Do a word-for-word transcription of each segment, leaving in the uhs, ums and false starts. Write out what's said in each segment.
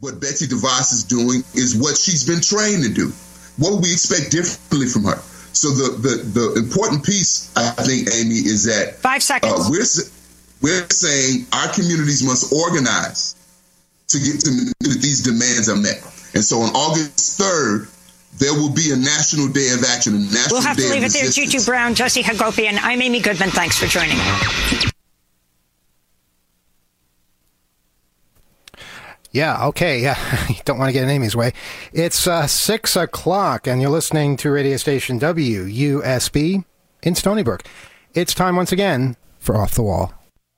what Betsy DeVos is doing is what she's been trained to do. What would we expect differently from her? So the, the, the important piece, I think, Amy, is that five seconds. Uh, we're we're saying our communities must organize to get to that these demands are met. And so on August third, there will be a National Day of Action. A national we'll have day to leave of it there. resistance. Juju Brown, Josie Hagopian. I'm Amy Goodman. Thanks for joining me. Yeah, okay, yeah. You don't want to get in Amy's way. It's uh, six o'clock, and you're listening to radio station W U S B in Stony Brook. It's time once again for Off the Wall.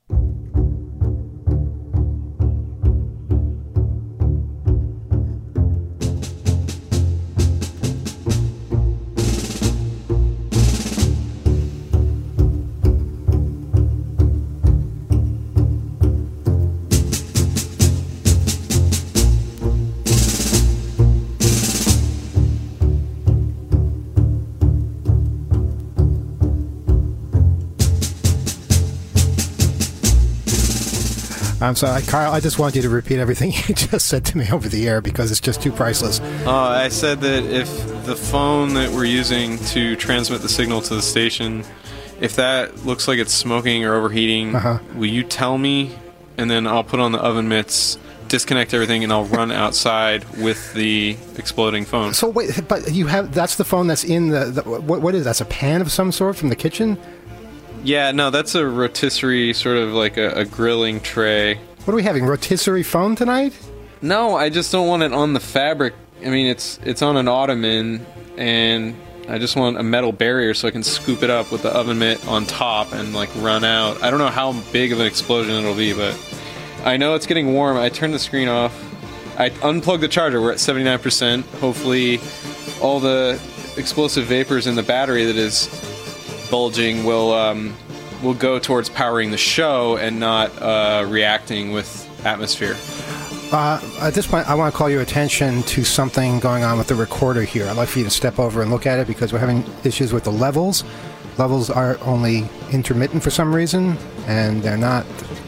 I'm sorry, Kyle, I just want you to repeat everything you just said to me over the air because it's just too priceless. Uh, I said that if the phone that we're using to transmit the signal to the station, if that looks like it's smoking or overheating, uh-huh. will you tell me? And then I'll put on the oven mitts, disconnect everything, and I'll run outside with the exploding phone. So wait, but you have, that's the phone that's in the, the what, what is that? That's a pan of some sort from the kitchen? Yeah, no, that's a rotisserie, sort of like a, a grilling tray. What are we having, rotisserie phone tonight? No, I just don't want it on the fabric. I mean, it's it's on an ottoman, and I just want a metal barrier so I can scoop it up with the oven mitt on top and, like, run out. I don't know how big of an explosion it'll be, but I know it's getting warm. I turned the screen off. I unplugged the charger. We're at seventy-nine percent. Hopefully all the explosive vapors in the battery that is bulging will um, will go towards powering the show and not uh, reacting with atmosphere. Uh, at this point, I want to call your attention to something going on with the recorder here. I'd like for you to step over and look at it because we're having issues with the levels. Levels are only intermittent for some reason, and they're not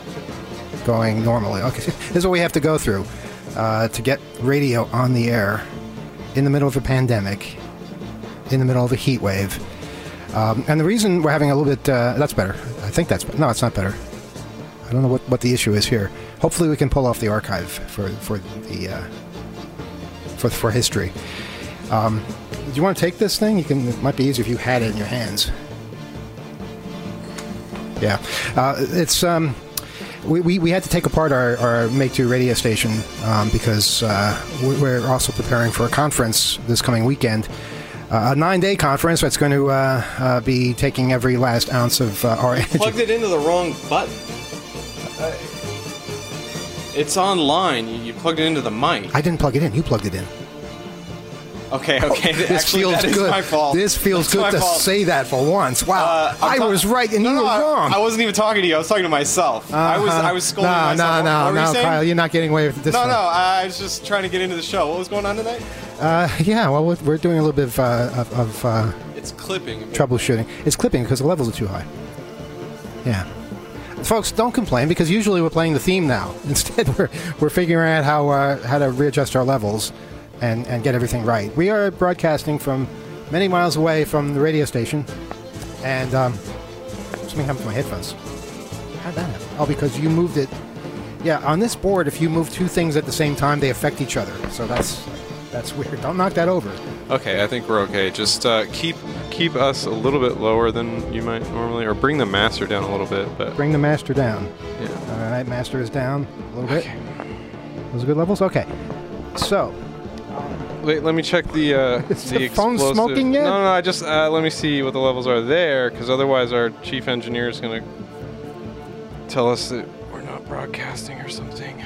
going normally. Okay, this is what we have to go through uh, to get radio on the air in the middle of a pandemic, in the middle of a heat wave. Um, and the reason we're having a little bit... Uh, that's better. I think that's... No, it's not better. I don't know what, what the issue is here. Hopefully we can pull off the archive for for the uh, for for history. Um, do you want to take this thing? You can. It might be easier if you had it in your hands. Yeah, uh, it's um, we, we we had to take apart our, our Make Two radio station um, because uh, we're also preparing for a conference this coming weekend. Uh, a nine-day conference that's going to uh, uh, be taking every last ounce of uh, our energy. Plugged it into the wrong button. Uh, it's online. You, you plugged it into the mic. I didn't plug it in. You plugged it in. Okay, okay. This Actually, feels that is good. my fault. This feels That's good to fault. say that for once. Wow, uh, I ta- was right and no, you no, were I, wrong. I wasn't even talking to you. I was talking to myself. Uh-huh. I was I was scolding no, myself. No, no, what were no, you saying? Kyle, you're not getting away with this No, one. no. I was just trying to get into the show. What was going on tonight? Uh, yeah, well, we're, we're doing a little bit of, uh, of, of uh, it's clipping. troubleshooting. It's clipping because the levels are too high. Yeah. Folks, don't complain because usually we're playing the theme now. Instead, we're we're figuring out how uh, how to readjust our levels and, and get everything right. We are broadcasting from many miles away from the radio station, and um, something happened to my headphones. How'd that happen? Oh, because you moved it. Yeah, on this board, if you move two things at the same time, they affect each other. So that's that's weird. Don't knock that over. Okay, I think we're okay. Just uh, keep keep us a little bit lower than you might normally, or bring the master down a little bit. But bring the master down. Yeah. All right, master is down a little okay. bit. Those are good levels. Okay. So. Wait, let me check the uh, Is the, the phone explosive. smoking yet? No, no, I just uh, let me see what the levels are there, because otherwise our chief engineer is gonna tell us that we're not broadcasting or something.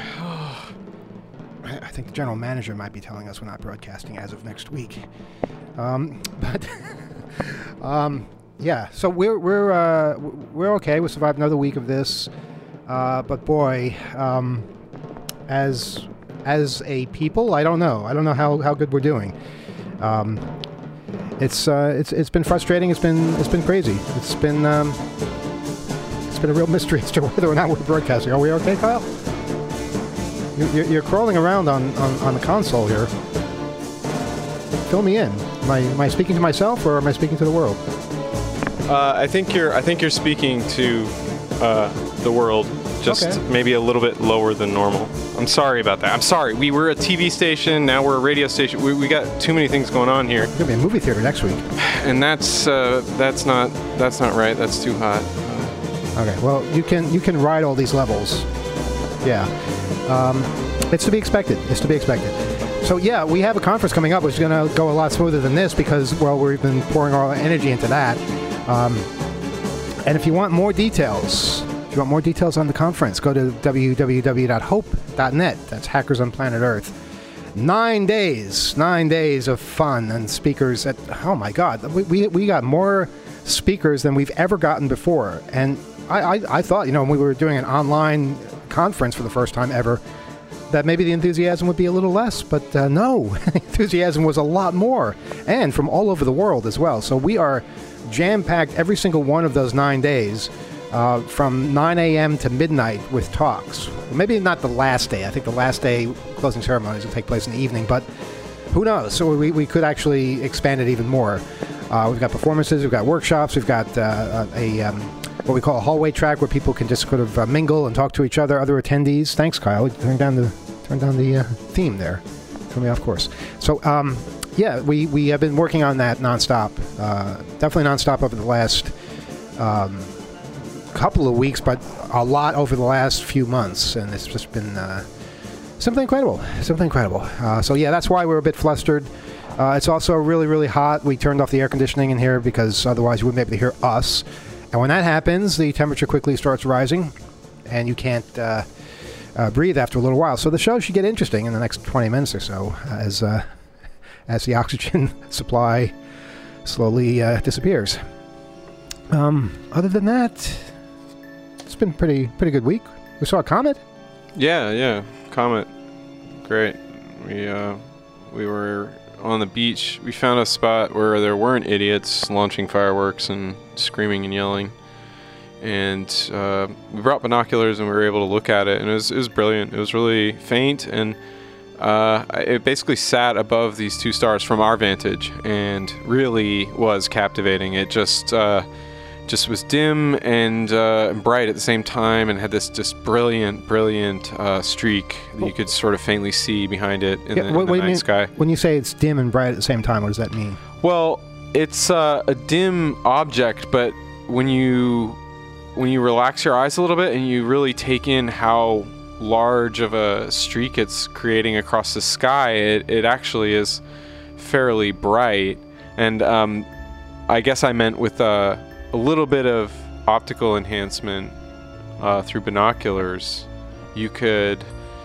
I think the general manager might be telling us we're not broadcasting as of next week. Um, but um, yeah, so we're we're uh, we're okay. We survived another week of this, uh, but boy, um, as as a people, I don't know. I don't know how, how good we're doing. Um, it's uh, it's it's been frustrating. It's been it's been crazy. It's been um, it's been a real mystery as to whether or not we're broadcasting. Are we okay, Kyle? You're, you're crawling around on, on, on the console here. Fill me in. Am I, am I speaking to myself or am I speaking to the world? Uh, I think you're. I think you're speaking to uh, the world. Just Okay. maybe a little bit lower than normal. I'm sorry about that. I'm sorry. We were a T V station. Now we're a radio station. We, we got too many things going on here, It's gonna be a movie theater next week. and that's uh, that's not that's not right. That's too hot. Okay. Well, you can you can ride all these levels. Yeah. Um, it's to be expected. It's to be expected. So yeah, we have a conference coming up, which is going to go a lot smoother than this because, well, we've been pouring all our energy into that. Um, and if you want more details, if you want more details on the conference, go to w w w dot hope dot net. That's Hackers on Planet Earth. Nine days, nine days of fun and speakers. At oh my God, we we, we got more speakers than we've ever gotten before. And I, I I thought, you know, when we were doing an online conference for the first time ever, that maybe the enthusiasm would be a little less, but uh, no, enthusiasm was a lot more, and from all over the world as well. So we are jam-packed every single one of those nine days, uh, from nine a.m. to midnight with talks. Maybe not the last day. I think the last day closing ceremonies will take place in the evening, but who knows? So we, we could actually expand it even more. Uh, we've got performances, we've got workshops, we've got uh, a... Um, what we call a hallway track where people can just sort of uh, mingle and talk to each other, other attendees. Thanks, Kyle. Turn down the turn down the uh, theme there. Threw me off course. So, um, yeah, we, we have been working on that nonstop. Uh, definitely nonstop over the last um, couple of weeks, but a lot over the last few months. And it's just been uh, something incredible. Something incredible. Uh, so, yeah, that's why we're a bit flustered. Uh, it's also really, really hot. We turned off the air conditioning in here because otherwise you wouldn't be able to hear us. And when that happens, the temperature quickly starts rising, and you can't uh, uh, breathe after a little while. So the show should get interesting in the next twenty minutes or so as uh, as the oxygen supply slowly uh, disappears. Um, other than that, it's been pretty pretty good week. We saw a comet. Yeah, yeah, comet, great. We uh, we were on the beach. We found a spot where there weren't idiots launching fireworks and screaming and yelling, and uh, we brought binoculars and we were able to look at it, and it was, it was brilliant. It was really faint, and uh, it basically sat above these two stars from our vantage, and really was captivating. It just uh, just was dim and uh, bright at the same time, and had this just brilliant, brilliant uh, streak that you could sort of faintly see behind it in Yeah, the, in what, the what do you night mean, sky. when you say it's dim and bright at the same time, what does that mean? Well, it's uh, a dim object, but when you when you relax your eyes a little bit and you really take in how large of a streak it's creating across the sky, it, it actually is fairly bright. And um, I guess I meant with uh, a little bit of optical enhancement uh, through binoculars, you could,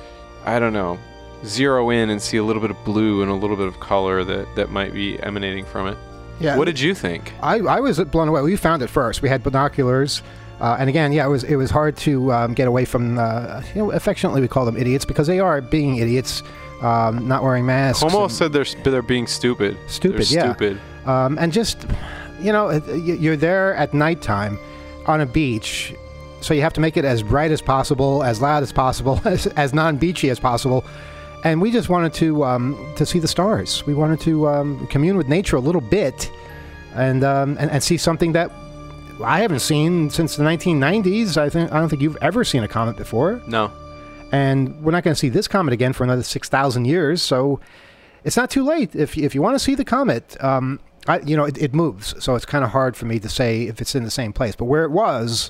I don't know, zero in and see a little bit of blue and a little bit of color that, that might be emanating from it. Yeah. What did you think? I, I was blown away. We found it first. We had binoculars. Uh, and again, yeah, it was it was hard to um, get away from, uh, you know, affectionately we call them idiots because they are being idiots, um, not wearing masks. Homo and- said they're sp- they're being stupid. Stupid, they're yeah. Stupid. Um, and just, you know, it- y- you're there at nighttime on a beach, so you have to make it as bright as possible, as loud as possible, as, as non-beachy as possible. And we just wanted to um, to see the stars. We wanted to um, commune with nature a little bit, and, um, and and see something that I haven't seen since the nineteen nineties. I think I don't think you've ever seen a comet before. No. And we're not going to see this comet again for another six thousand years, so it's not too late. If if you want to see the comet, um, I, you know, it, it moves, so it's kind of hard for me to say if it's in the same place. But where it was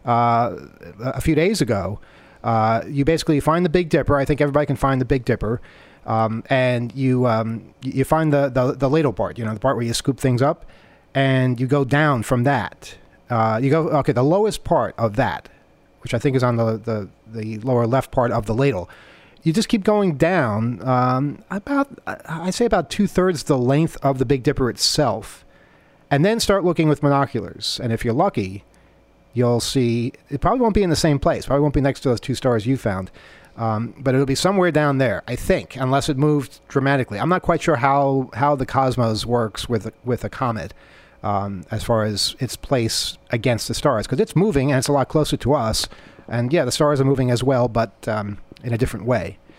uh, a few days ago, uh, you basically find the Big Dipper. I think everybody can find the Big Dipper, um, and you um, you find the, the the ladle part, you know, the part where you scoop things up, and you go down from that. Uh, you go okay, the lowest part of that, which I think is on the, the, the lower left part of the ladle. You just keep going down um, about, I say about two-thirds the length of the Big Dipper itself, and then start looking with binoculars. And if you're lucky, you'll see, it probably won't be in the same place. Probably won't be next to those two stars you found. Um, but it'll be somewhere down there, I think, unless it moved dramatically. I'm not quite sure how, how the cosmos works with, with a comet. Um, as far as its place against the stars, because it's moving and it's a lot closer to us. And yeah, the stars are moving as well, but um, in a different way.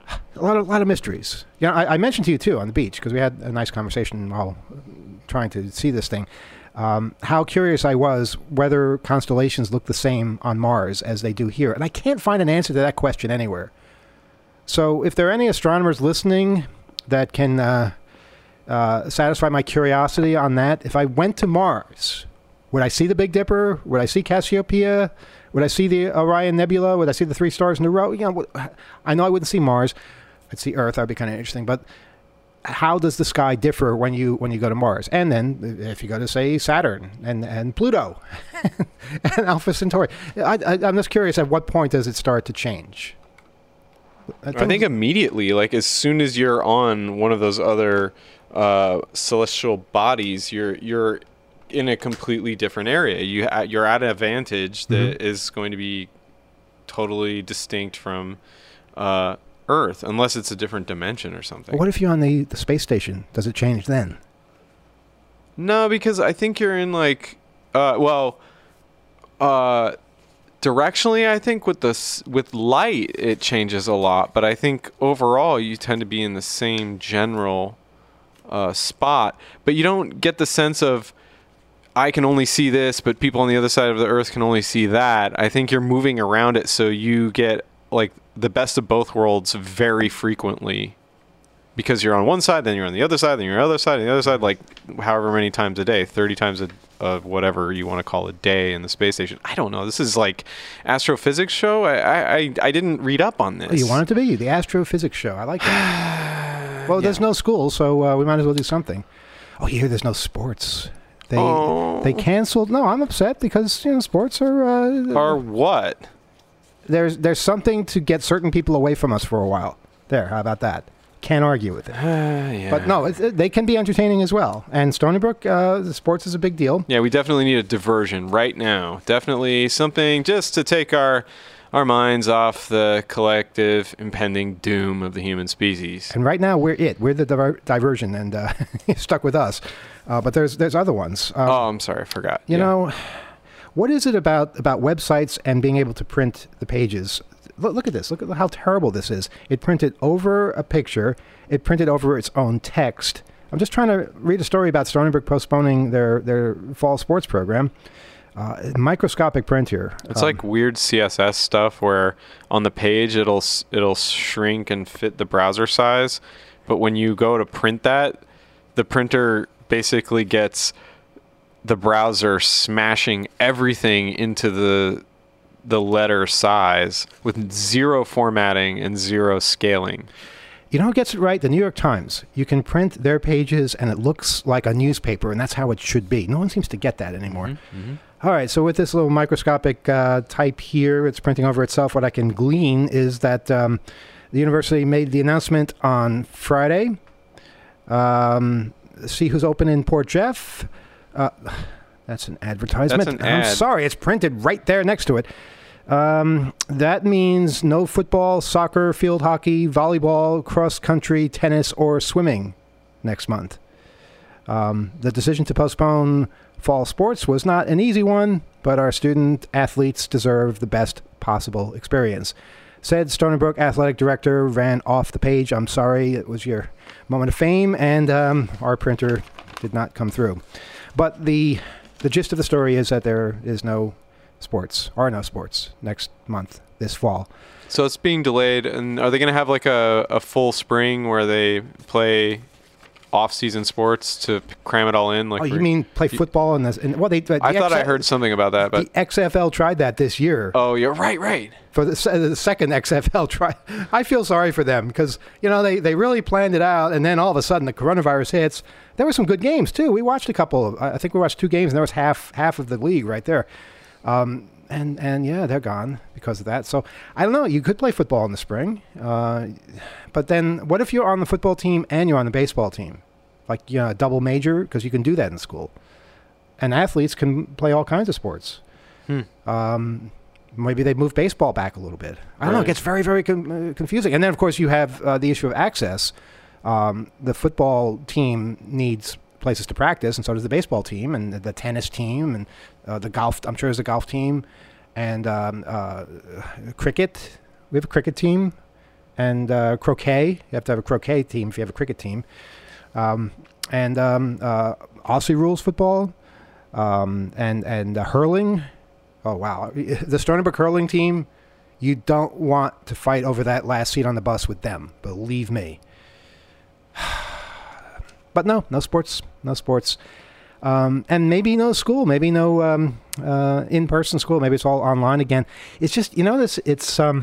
a lot of a lot of mysteries. You know, I, I mentioned to you too on the beach because we had a nice conversation while trying to see this thing. Um, how curious I was whether constellations look the same on Mars as they do here, and I can't find an answer to that question anywhere. So, if there are any astronomers listening that can uh, uh, satisfy my curiosity on that, if I went to Mars, would I see the Big Dipper? Would I see Cassiopeia? Would I see the Orion Nebula? Would I see the three stars in a row? You know, I know I wouldn't see Mars. I'd see Earth. That'd be kind of interesting. But how does the sky differ when you when you go to Mars? And then if you go to, say, Saturn and, and Pluto and Alpha Centauri, I, I, I'm just curious, at what point does it start to change? I think immediately, like as soon as you're on one of those other uh, celestial bodies, you're you're in a completely different area. You you're at an advantage that mm-hmm. is going to be totally distinct from uh, Earth, unless it's a different dimension or something. What if you're on the, the space station? Does it change then? No, because I think you're in like, uh, well, uh, directionally, I think with the with light it changes a lot, but I think overall you tend to be in the same general uh, spot. But you don't get the sense of I can only see this, but people on the other side of the Earth can only see that. I think you're moving around it, so you get like the best of both worlds very frequently, because you're on one side, then you're on the other side, then you're on the other side, and the other side, like however many times a day, thirty times a of whatever you want to call a day in the space station. I don't know. This is like astrophysics show. I I, I didn't read up on this. Oh, you want it to be the astrophysics show. I like that. Well, yeah. There's no school, so uh, we might as well do something. Oh, you hear there's no sports. They oh. they canceled. No, I'm upset because you know sports are uh, are what? There's there's something to get certain people away from us for a while. There, how about that? Can't argue with it. Uh, yeah. But no, it, it, they can be entertaining as well. And Stony Brook, uh, the sports is a big deal. Yeah, we definitely need a diversion right now. Definitely something just to take our our minds off the collective impending doom of the human species. And right now we're it. We're the diver- diversion, and uh, you're stuck with us. Uh, but there's there's other ones. Um, oh, I'm sorry, I forgot. You yeah. know, what is it about about websites and being able to print the pages? Look, look at this. Look at how terrible this is. It printed over a picture. It printed over its own text. I'm just trying to read a story about Stony Brook postponing their, their fall sports program. Uh, microscopic print here. It's um, like weird C S S stuff where on the page it'll it'll shrink and fit the browser size, but when you go to print that, the printer basically gets the browser smashing everything into the the letter size with zero formatting and zero scaling. You know who gets it right? The New York Times. You can print their pages and it looks like a newspaper, and that's how it should be. No one seems to get that anymore. Mm-hmm. Mm-hmm. All right, so with this little microscopic uh, type here, it's printing over itself. What I can glean is that um, the university made the announcement on Friday. Um, see who's open in Port Jeff. Uh, that's an advertisement. That's an I'm ad. sorry, it's printed right there next to it. Um, that means no football, soccer, field hockey, volleyball, cross country, tennis, or swimming next month. Um, the decision to postpone fall sports was not an easy one, but our student athletes deserve the best possible experience. Said Stony Brook athletic director, ran off the page. I'm sorry, it was your moment of fame, and um, our printer did not come through. But the the gist of the story is that there is no sports, are no sports next month, this fall. So it's being delayed, and are they going to have like a, a full spring where they play off-season sports to cram it all in? Like oh, you mean play football in this? And, well, they. The I thought X- I heard something about that, but the X F L tried that this year. Oh, you're right, right. For the, the second X F L try, I feel sorry for them because you know they, they really planned it out, and then all of a sudden the coronavirus hits. There were some good games too. We watched a couple. Of, I think we watched two games, and there was half half of the league right there. Um, and and yeah, they're gone because of that. So I don't know. You could play football in the spring, uh, but then what if you're on the football team and you're on the baseball team, like you know, a double major, because you can do that in school, and athletes can play all kinds of sports. Hmm. Um, maybe they move baseball back a little bit. I don't right. know. It gets very very com- uh, confusing. And then of course you have uh, the issue of access. Um, the football team needs places to practice, and so does the baseball team, and the, the tennis team, and uh, the golf. I'm sure there's a golf team, and um, uh, cricket. We have a cricket team, and uh, croquet. You have to have a croquet team if you have a cricket team. Um, and um, uh, Aussie rules football, um, and and uh, hurling. Oh wow, the Stony Brook hurling team. You don't want to fight over that last seat on the bus with them. Believe me. But no, no sports, no sports, um, and maybe no school, maybe no um, uh, in-person school. Maybe it's all online again. It's just, you know, this. It's um,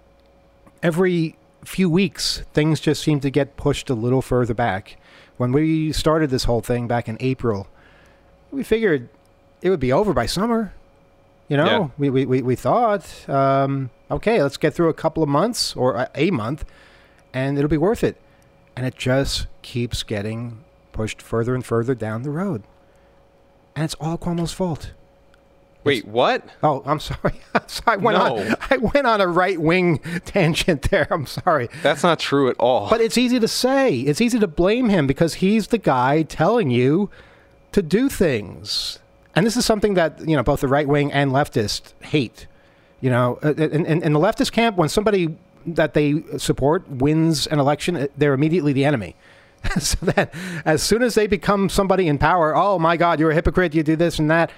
every few weeks things just seem to get pushed a little further back. When we started this whole thing back in April, we figured it would be over by summer. You know, yeah. we, we, we, we thought, um, okay, let's get through a couple of months or a, a month, and it'll be worth it. And it just keeps getting pushed further and further down the road. And it's all Cuomo's fault. Wait, what? Oh, I'm sorry. I went no. on I went on a right-wing tangent there. I'm sorry. That's not true at all. But it's easy to say. It's easy to blame him because he's the guy telling you to do things. And this is something that, you know, both the right wing and leftist hate. You know, in, in, in the leftist camp, when somebody that they support wins an election, they're immediately the enemy. So that as soon as they become somebody in power, oh my God, you're a hypocrite, you do this and that.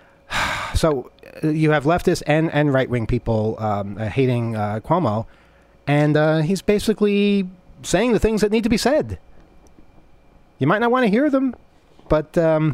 So you have leftist and, and right-wing people um, uh, hating uh, Cuomo, and uh, he's basically saying the things that need to be said. You might not want to hear them, but um,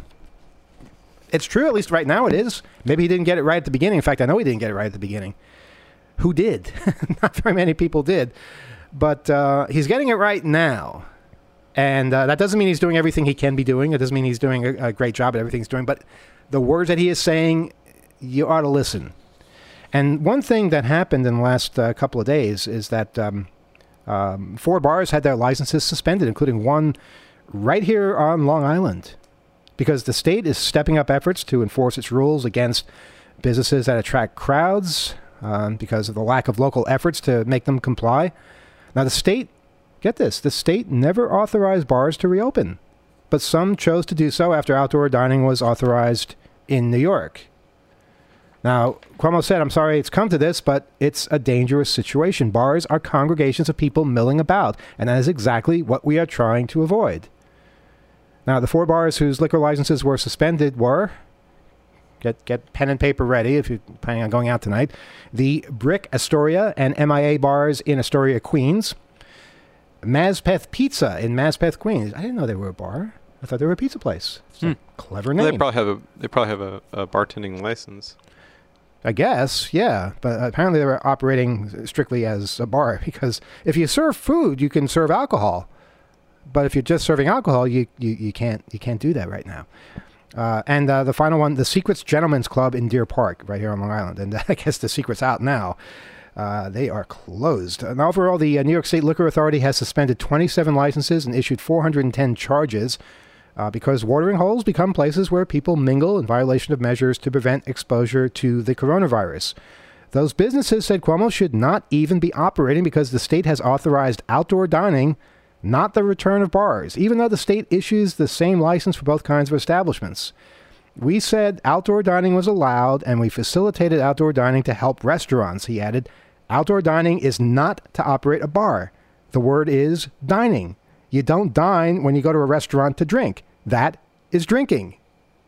it's true, at least right now it is. Maybe he didn't get it right at the beginning. In fact, I know he didn't get it right at the beginning. Who did? Not very many people did. But uh, he's getting it right now. And uh, that doesn't mean he's doing everything he can be doing. It doesn't mean he's doing a, a great job at everything he's doing. But the words that he is saying, you ought to listen. And one thing that happened in the last uh, couple of days is that um, um, four bars had their licenses suspended, including one right here on Long Island, because the state is stepping up efforts to enforce its rules against businesses that attract crowds um, because of the lack of local efforts to make them comply. Now, the state, get this, the state never authorized bars to reopen, but some chose to do so after outdoor dining was authorized in New York. Now, Cuomo said, I'm sorry it's come to this, but it's a dangerous situation. Bars are congregations of people milling about, and that is exactly what we are trying to avoid. Now, the four bars whose liquor licenses were suspended were, get get pen and paper ready if you're planning on going out tonight, the Brick Astoria and M I A bars in Astoria, Queens, Mazpeth Pizza in Mazpeth, Queens. I didn't know they were a bar. I thought they were a pizza place. It's hmm. a clever name. Well, they probably have a they probably have a, a bartending license. I guess, yeah. But apparently they were operating strictly as a bar, because if you serve food, you can serve alcohol. But if you're just serving alcohol, you, you, you can't you can't do that right now. Uh, and uh, the final one, the Secrets Gentlemen's Club in Deer Park, right here on Long Island. And I guess the secret's out now. Uh, they are closed. And overall, the uh, New York State Liquor Authority has suspended twenty-seven licenses and issued four hundred ten charges uh, because watering holes become places where people mingle in violation of measures to prevent exposure to the coronavirus. Those businesses, said Cuomo, should not even be operating because the state has authorized outdoor dining, not the return of bars, even though the state issues the same license for both kinds of establishments. We said outdoor dining was allowed, and we facilitated outdoor dining to help restaurants, he added. Outdoor dining is not to operate a bar. The word is dining. You don't dine when you go to a restaurant to drink. That is drinking.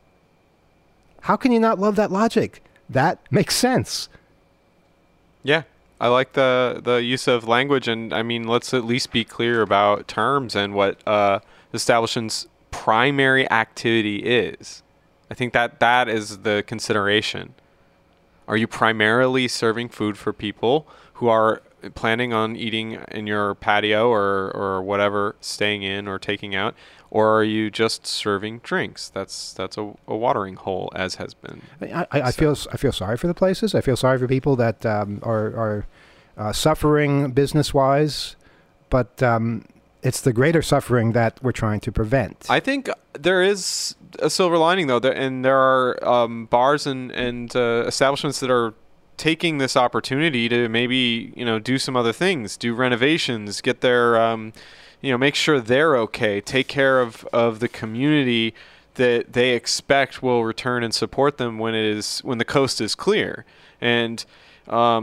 How can you not love that logic? That makes sense. Yeah. I like the, the use of language, and I mean, let's at least be clear about terms and what uh, the establishment's primary activity is. I think that that is the consideration. Are you primarily serving food for people who are planning on eating in your patio or, or whatever, staying in or taking out? Or are you just serving drinks? That's that's a, a watering hole, as has been. I, I, I feel I feel sorry for the places. I feel sorry for people that um, are are uh, suffering business wise, but um, it's the greater suffering that we're trying to prevent. I think there is a silver lining, though, and there are um, bars and and uh, establishments that are taking this opportunity to maybe, you know, do some other things, do renovations, get their um, you know, make sure they're okay, take care of, of the community that they expect will return and support them when it is when the coast is clear. And um,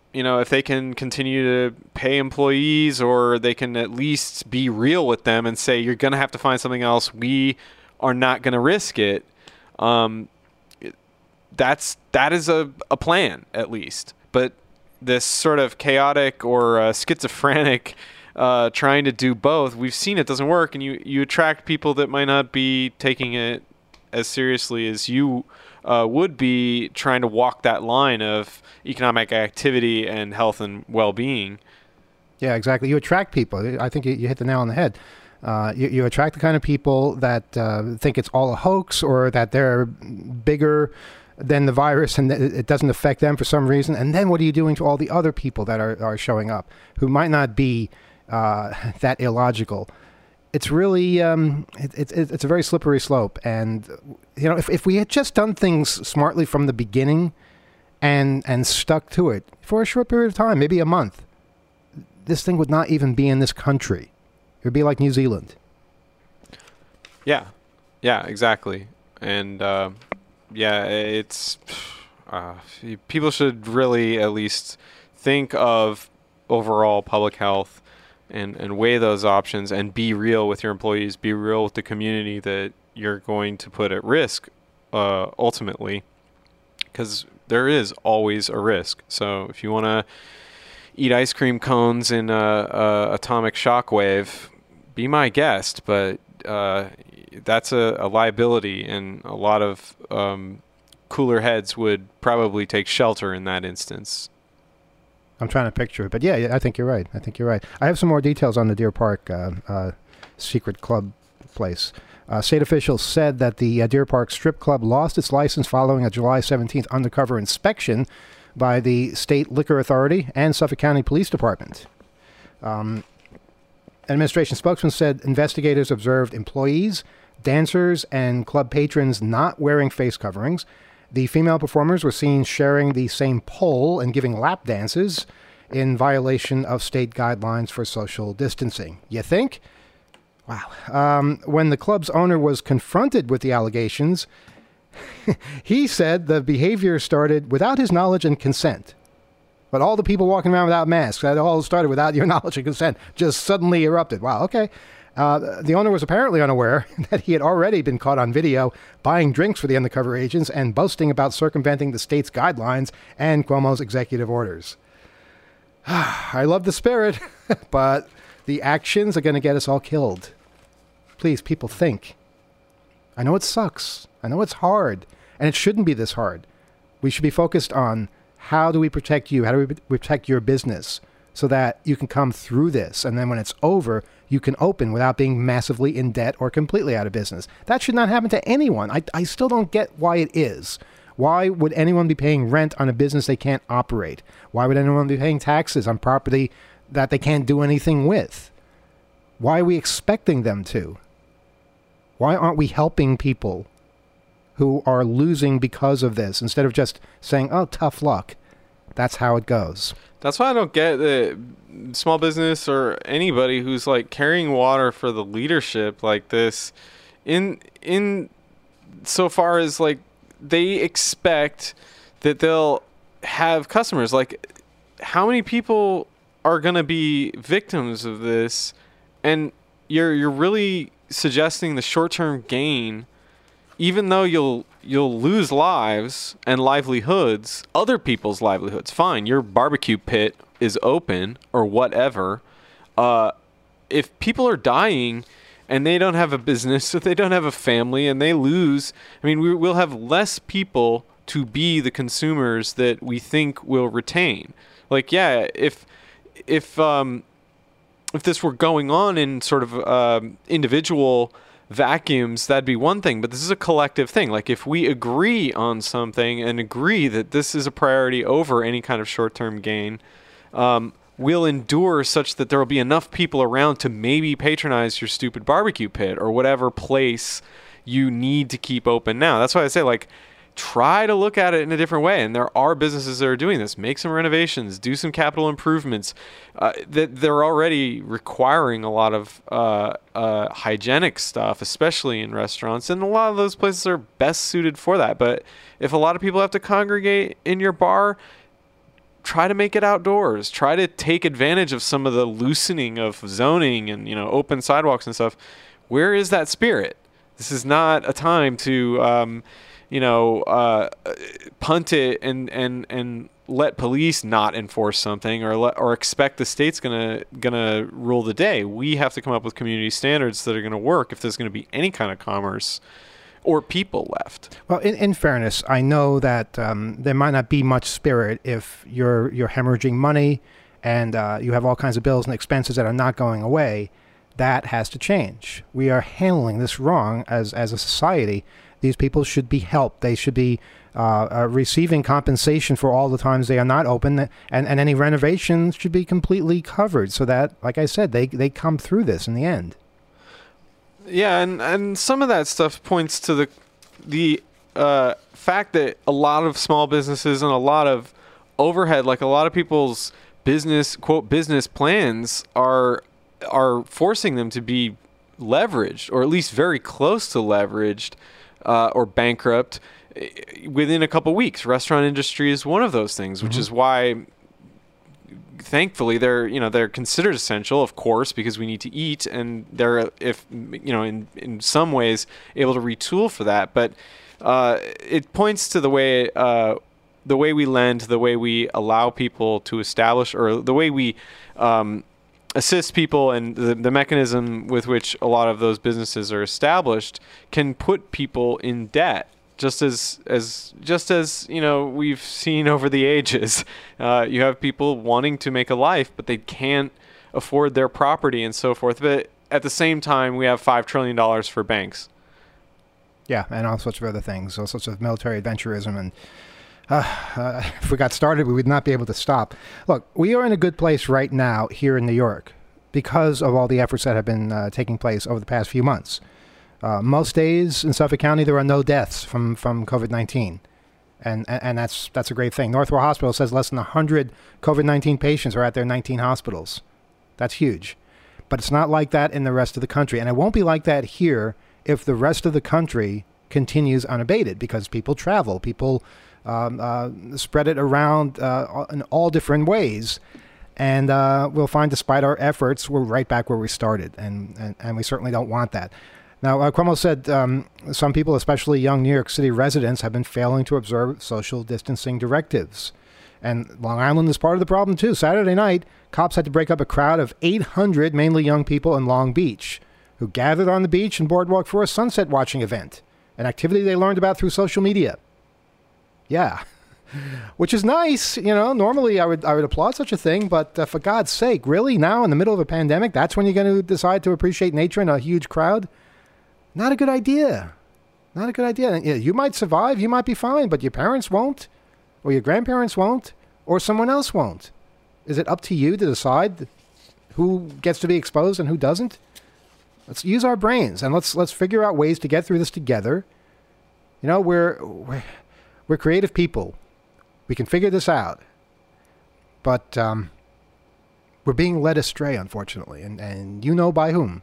you know, if they can continue to pay employees, or they can at least be real with them and say, you're going to have to find something else. We are not going to risk it. Um, it, that's, that is a, a plan, at least. But this sort of chaotic or uh, schizophrenic uh, trying to do both, we've seen it doesn't work. And you, you attract people that might not be taking it as seriously as you uh, would be trying to walk that line of economic activity and health and well-being. Yeah, exactly. You attract people. I think you, you hit the nail on the head. Uh, you, you attract the kind of people that uh, think it's all a hoax, or that they're bigger than the virus and th- it doesn't affect them for some reason. And then what are you doing to all the other people that are, are showing up who might not be uh, that illogical? It's really, um, it, it, it's a very slippery slope. And, you know, if, if we had just done things smartly from the beginning and and stuck to it for a short period of time, maybe a month, this thing would not even be in this country. It would be like New Zealand. Yeah, yeah, exactly. And, uh, yeah, it's, uh, people should really at least think of overall public health and, and weigh those options and be real with your employees, be real with the community that you're going to put at risk, uh, ultimately, because there is always a risk. So if you want to eat ice cream cones in a, a atomic shockwave, be my guest, but uh, that's a, a liability, and a lot of um, cooler heads would probably take shelter in that instance. I'm trying to picture it, but yeah, I think you're right. I think you're right. I have some more details on the Deer Park uh, uh, secret club place. Uh, state officials said that the uh, Deer Park Strip Club lost its license following a July seventeenth undercover inspection by the State Liquor Authority and Suffolk County Police Department. Um, administration spokesman said investigators observed employees, dancers, and club patrons not wearing face coverings. The female performers were seen sharing the same pole and giving lap dances in violation of state guidelines for social distancing. You think? Wow. Um, when the club's owner was confronted with the allegations, he said the behavior started without his knowledge and consent. But all the people walking around without masks, that all started without your knowledge and consent, just suddenly erupted. Wow, okay. Uh, the owner was apparently unaware that he had already been caught on video buying drinks for the undercover agents and boasting about circumventing the state's guidelines and Cuomo's executive orders. I love the spirit, but the actions are going to get us all killed. Please, people, think. I know it sucks. I know it's hard, and it shouldn't be this hard. We should be focused on how do we protect you? How do we protect your business so that you can come through this, and then when it's over, you can open without being massively in debt or completely out of business. That should not happen to anyone. I, I still don't get why it is. Why would anyone be paying rent on a business they can't operate? Why would anyone be paying taxes on property that they can't do anything with? Why are we expecting them to? Why aren't we helping people who are losing because of this instead of just saying, oh, tough luck? That's how it goes. That's why I don't get the small business or anybody who's like carrying water for the leadership like this in in so far as like they expect that they'll have customers. Like, how many people are going to be victims of this? And you're you're really suggesting the short-term gain, even though you'll you'll lose lives and livelihoods, other people's livelihoods. Fine, your barbecue pit is open or whatever. Uh, if people are dying and they don't have a business, if they don't have a family, and they lose, I mean, we, we'll have less people to be the consumers that we think will retain. Like, yeah, if if um, if this were going on in sort of uh, individual vacuums, that'd be one thing, but this is a collective thing. Like, if we agree on something and agree that this is a priority over any kind of short-term gain, um, we'll endure such that there will be enough people around to maybe patronize your stupid barbecue pit or whatever place you need to keep open now. That's why I say, like, try to look at it in a different way. And there are businesses that are doing this. Make some renovations, do some capital improvements. Uh, that they're already requiring a lot of uh, uh, hygienic stuff, especially in restaurants. And a lot of those places are best suited for that. But if a lot of people have to congregate in your bar, try to make it outdoors. Try to take advantage of some of the loosening of zoning and, you know, open sidewalks and stuff. Where is that spirit? This is not a time to, um, you know, uh, punt it and, and, and let police not enforce something or let, or expect the state's gonna gonna rule the day. We have to come up with community standards that are going to work if there's going to be any kind of commerce or people left. Well, in, in fairness, I know that um, there might not be much spirit if you're you're hemorrhaging money and uh, you have all kinds of bills and expenses that are not going away. That has to change. We are handling this wrong as as a society. These people should be helped. They should be uh, uh, receiving compensation for all the times they are not open, and, and any renovations should be completely covered so that, like I said, they, they come through this in the end. Yeah, and, and some of that stuff points to the the uh, fact that a lot of small businesses and a lot of overhead, like a lot of people's business, quote, business plans are are forcing them to be leveraged, or at least very close to leveraged, uh, or bankrupt within a couple weeks. Restaurant industry is one of those things, which mm-hmm. is why, thankfully, they're you know they're considered essential, of course, because we need to eat, and they're, if you know, in in some ways able to retool for that. But uh, it points to the way uh, the way we lend, the way we allow people to establish, or the way we um, assist people, and the, the mechanism with which a lot of those businesses are established can put people in debt. Just as, as just as you know, we've seen over the ages, uh, you have people wanting to make a life, but they can't afford their property and so forth. But at the same time, we have five trillion dollars for banks. Yeah, and all sorts of other things, all sorts of military adventurism, and uh, uh, if we got started, we would not be able to stop. Look, we are in a good place right now here in New York because of all the efforts that have been uh, taking place over the past few months. Uh, most days in Suffolk County, there are no deaths from, from COVID nineteen. And, and and that's that's a great thing. Northwell Hospital says less than one hundred COVID nineteen patients are at their nineteen hospitals. That's huge. But it's not like that in the rest of the country. And it won't be like that here if the rest of the country continues unabated, because people travel. People um, uh, spread it around uh, in all different ways. And uh, we'll find, despite our efforts, we're right back where we started. And, and, and we certainly don't want that. Now, uh, Cuomo said um, some people, especially young New York City residents, have been failing to observe social distancing directives. And Long Island is part of the problem, too. Saturday night, cops had to break up a crowd of eight hundred, mainly young people in Long Beach, who gathered on the beach and boardwalk for a sunset watching event, an activity they learned about through social media. Yeah, which is nice. You know, normally I would I would applaud such a thing, but uh, for God's sake, really, now in the middle of a pandemic, that's when you're going to decide to appreciate nature in a huge crowd? Not a good idea. Not a good idea. You might survive, you might be fine, but your parents won't, or your grandparents won't, or someone else won't. Is it up to you to decide who gets to be exposed and who doesn't? Let's use our brains and let's let's figure out ways to get through this together. You know, we're we're, we're creative people. We can figure this out. But um, we're being led astray, unfortunately, and, and you know by whom.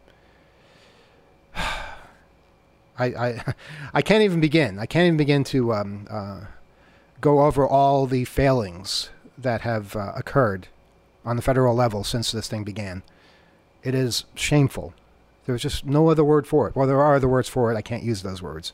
I, I I can't even begin. I can't even begin to um, uh, go over all the failings that have uh, occurred on the federal level since this thing began. It is shameful. There's just no other word for it. Well, there are other words for it. I can't use those words.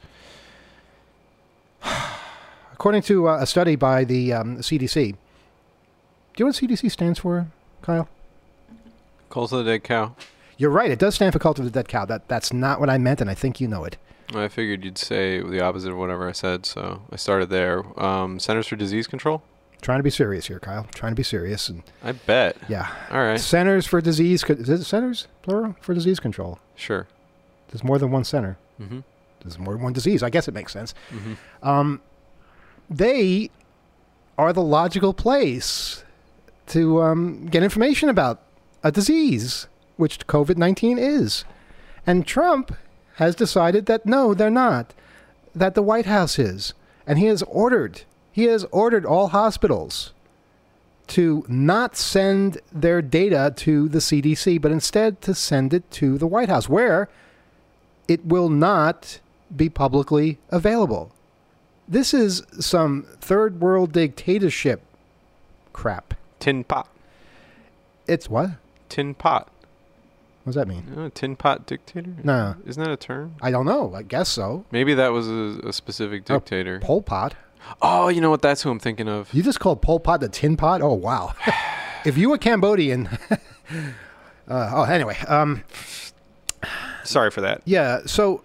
According to uh, a study by the um, C D C, do you know what C D C stands for, Kyle? Calls of the Dead Cow. You're right. It does stand for Cult of the Dead Cow. That That's not what I meant, and I think you know it. I figured you'd say the opposite of whatever I said, so I started there. Um, Centers for Disease Control? Trying to be serious here, Kyle. Trying to be serious. And I bet. Yeah. All right. Centers for Disease... Is it Centers, plural, for Disease Control? Sure. There's more than one center. Mm-hmm. There's more than one disease. I guess it makes sense. Mm-hmm. Um, they are the logical place to um, get information about a disease, which COVID nineteen is. And Trump has decided that no, they're not, that the White House is. And he has ordered, he has ordered all hospitals to not send their data to the C D C, but instead to send it to the White House, where it will not be publicly available. This is some third world dictatorship crap. Tin pot. It's what? Tin pot. What does that mean? Oh, tin pot dictator? No. Isn't that a term? I don't know. I guess so. Maybe that was a, a specific dictator. Oh, Pol Pot. Oh, you know what? That's who I'm thinking of. You just called Pol Pot the tin pot? Oh, wow. If you were Cambodian... uh, oh, anyway. Um, Sorry for that. yeah, so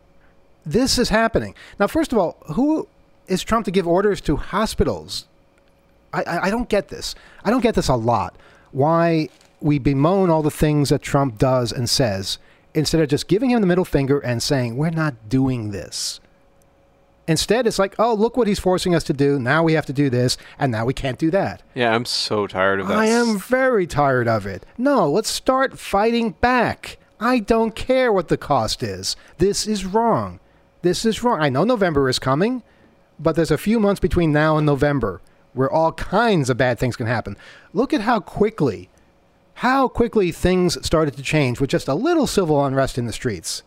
this is happening. Now, first of all, who is Trump to give orders to hospitals? I, I, I don't get this. I don't get this a lot. Why we bemoan all the things that Trump does and says instead of just giving him the middle finger and saying, we're not doing this. Instead, it's like, oh, look what he's forcing us to do. Now we have to do this, and now we can't do that. Yeah, I'm so tired of that. I am very tired of it. No, let's start fighting back. I don't care what the cost is. This is wrong. This is wrong. I know November is coming, but there's a few months between now and November where all kinds of bad things can happen. Look at how quickly, how quickly things started to change with just a little civil unrest in the streets.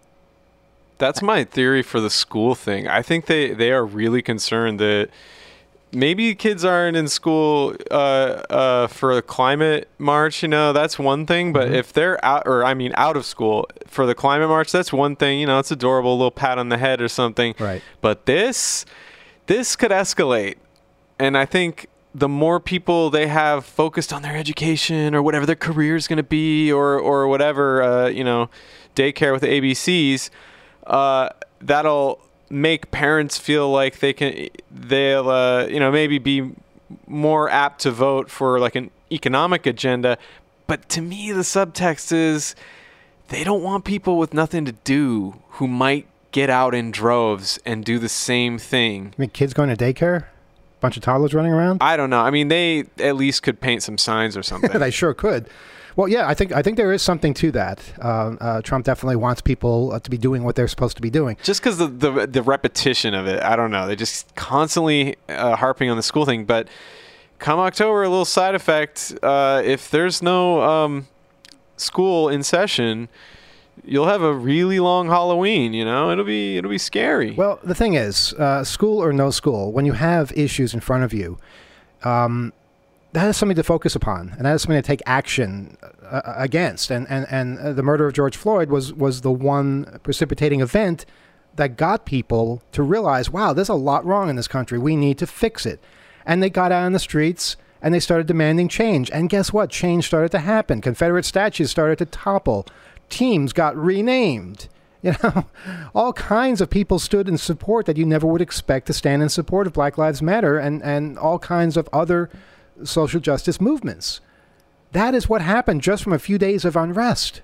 That's my theory for the school thing. I think they, they are really concerned that maybe kids aren't in school uh, uh, for the climate march, you know, that's one thing. But mm-hmm. if they're out, or I mean out of school for the climate march, that's one thing. You know, it's adorable, a little pat on the head or something. Right. But this, this could escalate. And I think the more people they have focused on their education or whatever their career is going to be or, or whatever, uh, you know, daycare with the A B Cs, uh, that'll make parents feel like they can, they'll, uh, you know, maybe be more apt to vote for like an economic agenda. But to me, the subtext is they don't want people with nothing to do who might get out in droves and do the same thing. I mean, kids going to daycare? Bunch of toddlers running around? I don't know. I mean, they at least could paint some signs or something. They sure could. Well, yeah, I think I think there is something to that. Uh, uh, Trump definitely wants people uh, to be doing what they're supposed to be doing. Just because the, the the repetition of it, I don't know. They're just constantly uh, harping on the school thing. But come October, a little side effect. Uh, if there's no um, school in session, you'll have a really long Halloween. You know, it'll be it'll be scary. Well, the thing is, uh, school or no school, when you have issues in front of you, um, that is something to focus upon, and that is something to take action uh, against. And and and uh, the murder of George Floyd was was the one precipitating event that got people to realize, wow, there's a lot wrong in this country. We need to fix it. And they got out on the streets and they started demanding change. And guess what? Change started to happen. Confederate statues started to topple. Teams got renamed. You know, all kinds of people stood in support that you never would expect to stand in support of Black Lives Matter and, and all kinds of other social justice movements. That is what happened just from a few days of unrest.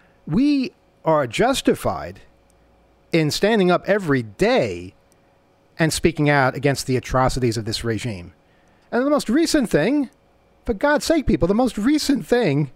We are justified in standing up every day and speaking out against the atrocities of this regime. And the most recent thing, for God's sake, people, the most recent thing,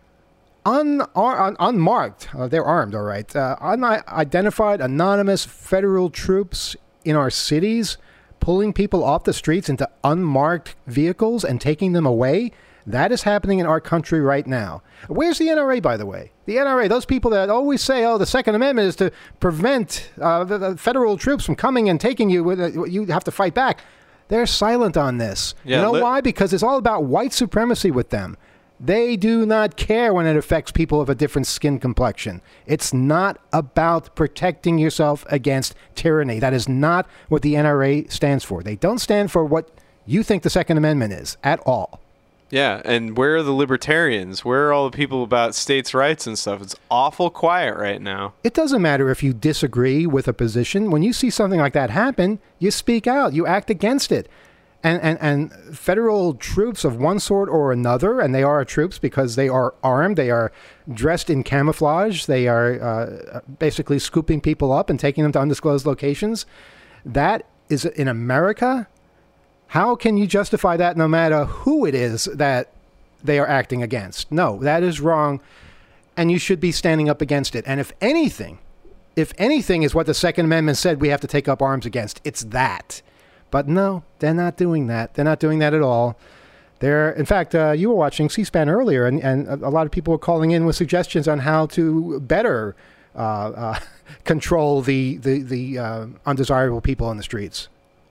un, un, unmarked, uh, they're armed, all right, uh, unidentified anonymous federal troops in our cities pulling people off the streets into unmarked vehicles and taking them away. That is happening in our country right now. Where's the N R A, by the way? The N R A, those people that always say, oh, the Second Amendment is to prevent uh, the, the federal troops from coming and taking you, uh, you have to fight back. They're silent on this. Yeah, you know li- why? Because it's all about white supremacy with them. They do not care when it affects people of a different skin complexion. It's not about protecting yourself against tyranny. That is not what the N R A stands for. They don't stand for what you think the Second Amendment is at all. Yeah, and where are the libertarians? Where are all the people about states' rights and stuff? It's awful quiet right now. It doesn't matter if you disagree with a position. When you see something like that happen, you speak out. You act against it. And, and and federal troops of one sort or another, and they are troops because they are armed, they are dressed in camouflage, they are uh, basically scooping people up and taking them to undisclosed locations. That is in America. How can you justify that no matter who it is that they are acting against? No, that is wrong, and you should be standing up against it. And if anything, if anything is what the Second Amendment said we have to take up arms against, it's that. But no, they're not doing that. They're not doing that at all. They're, in fact, uh, you were watching C-SPAN earlier, and, and a lot of people were calling in with suggestions on how to better uh, uh, control the the, the uh, undesirable people on the streets.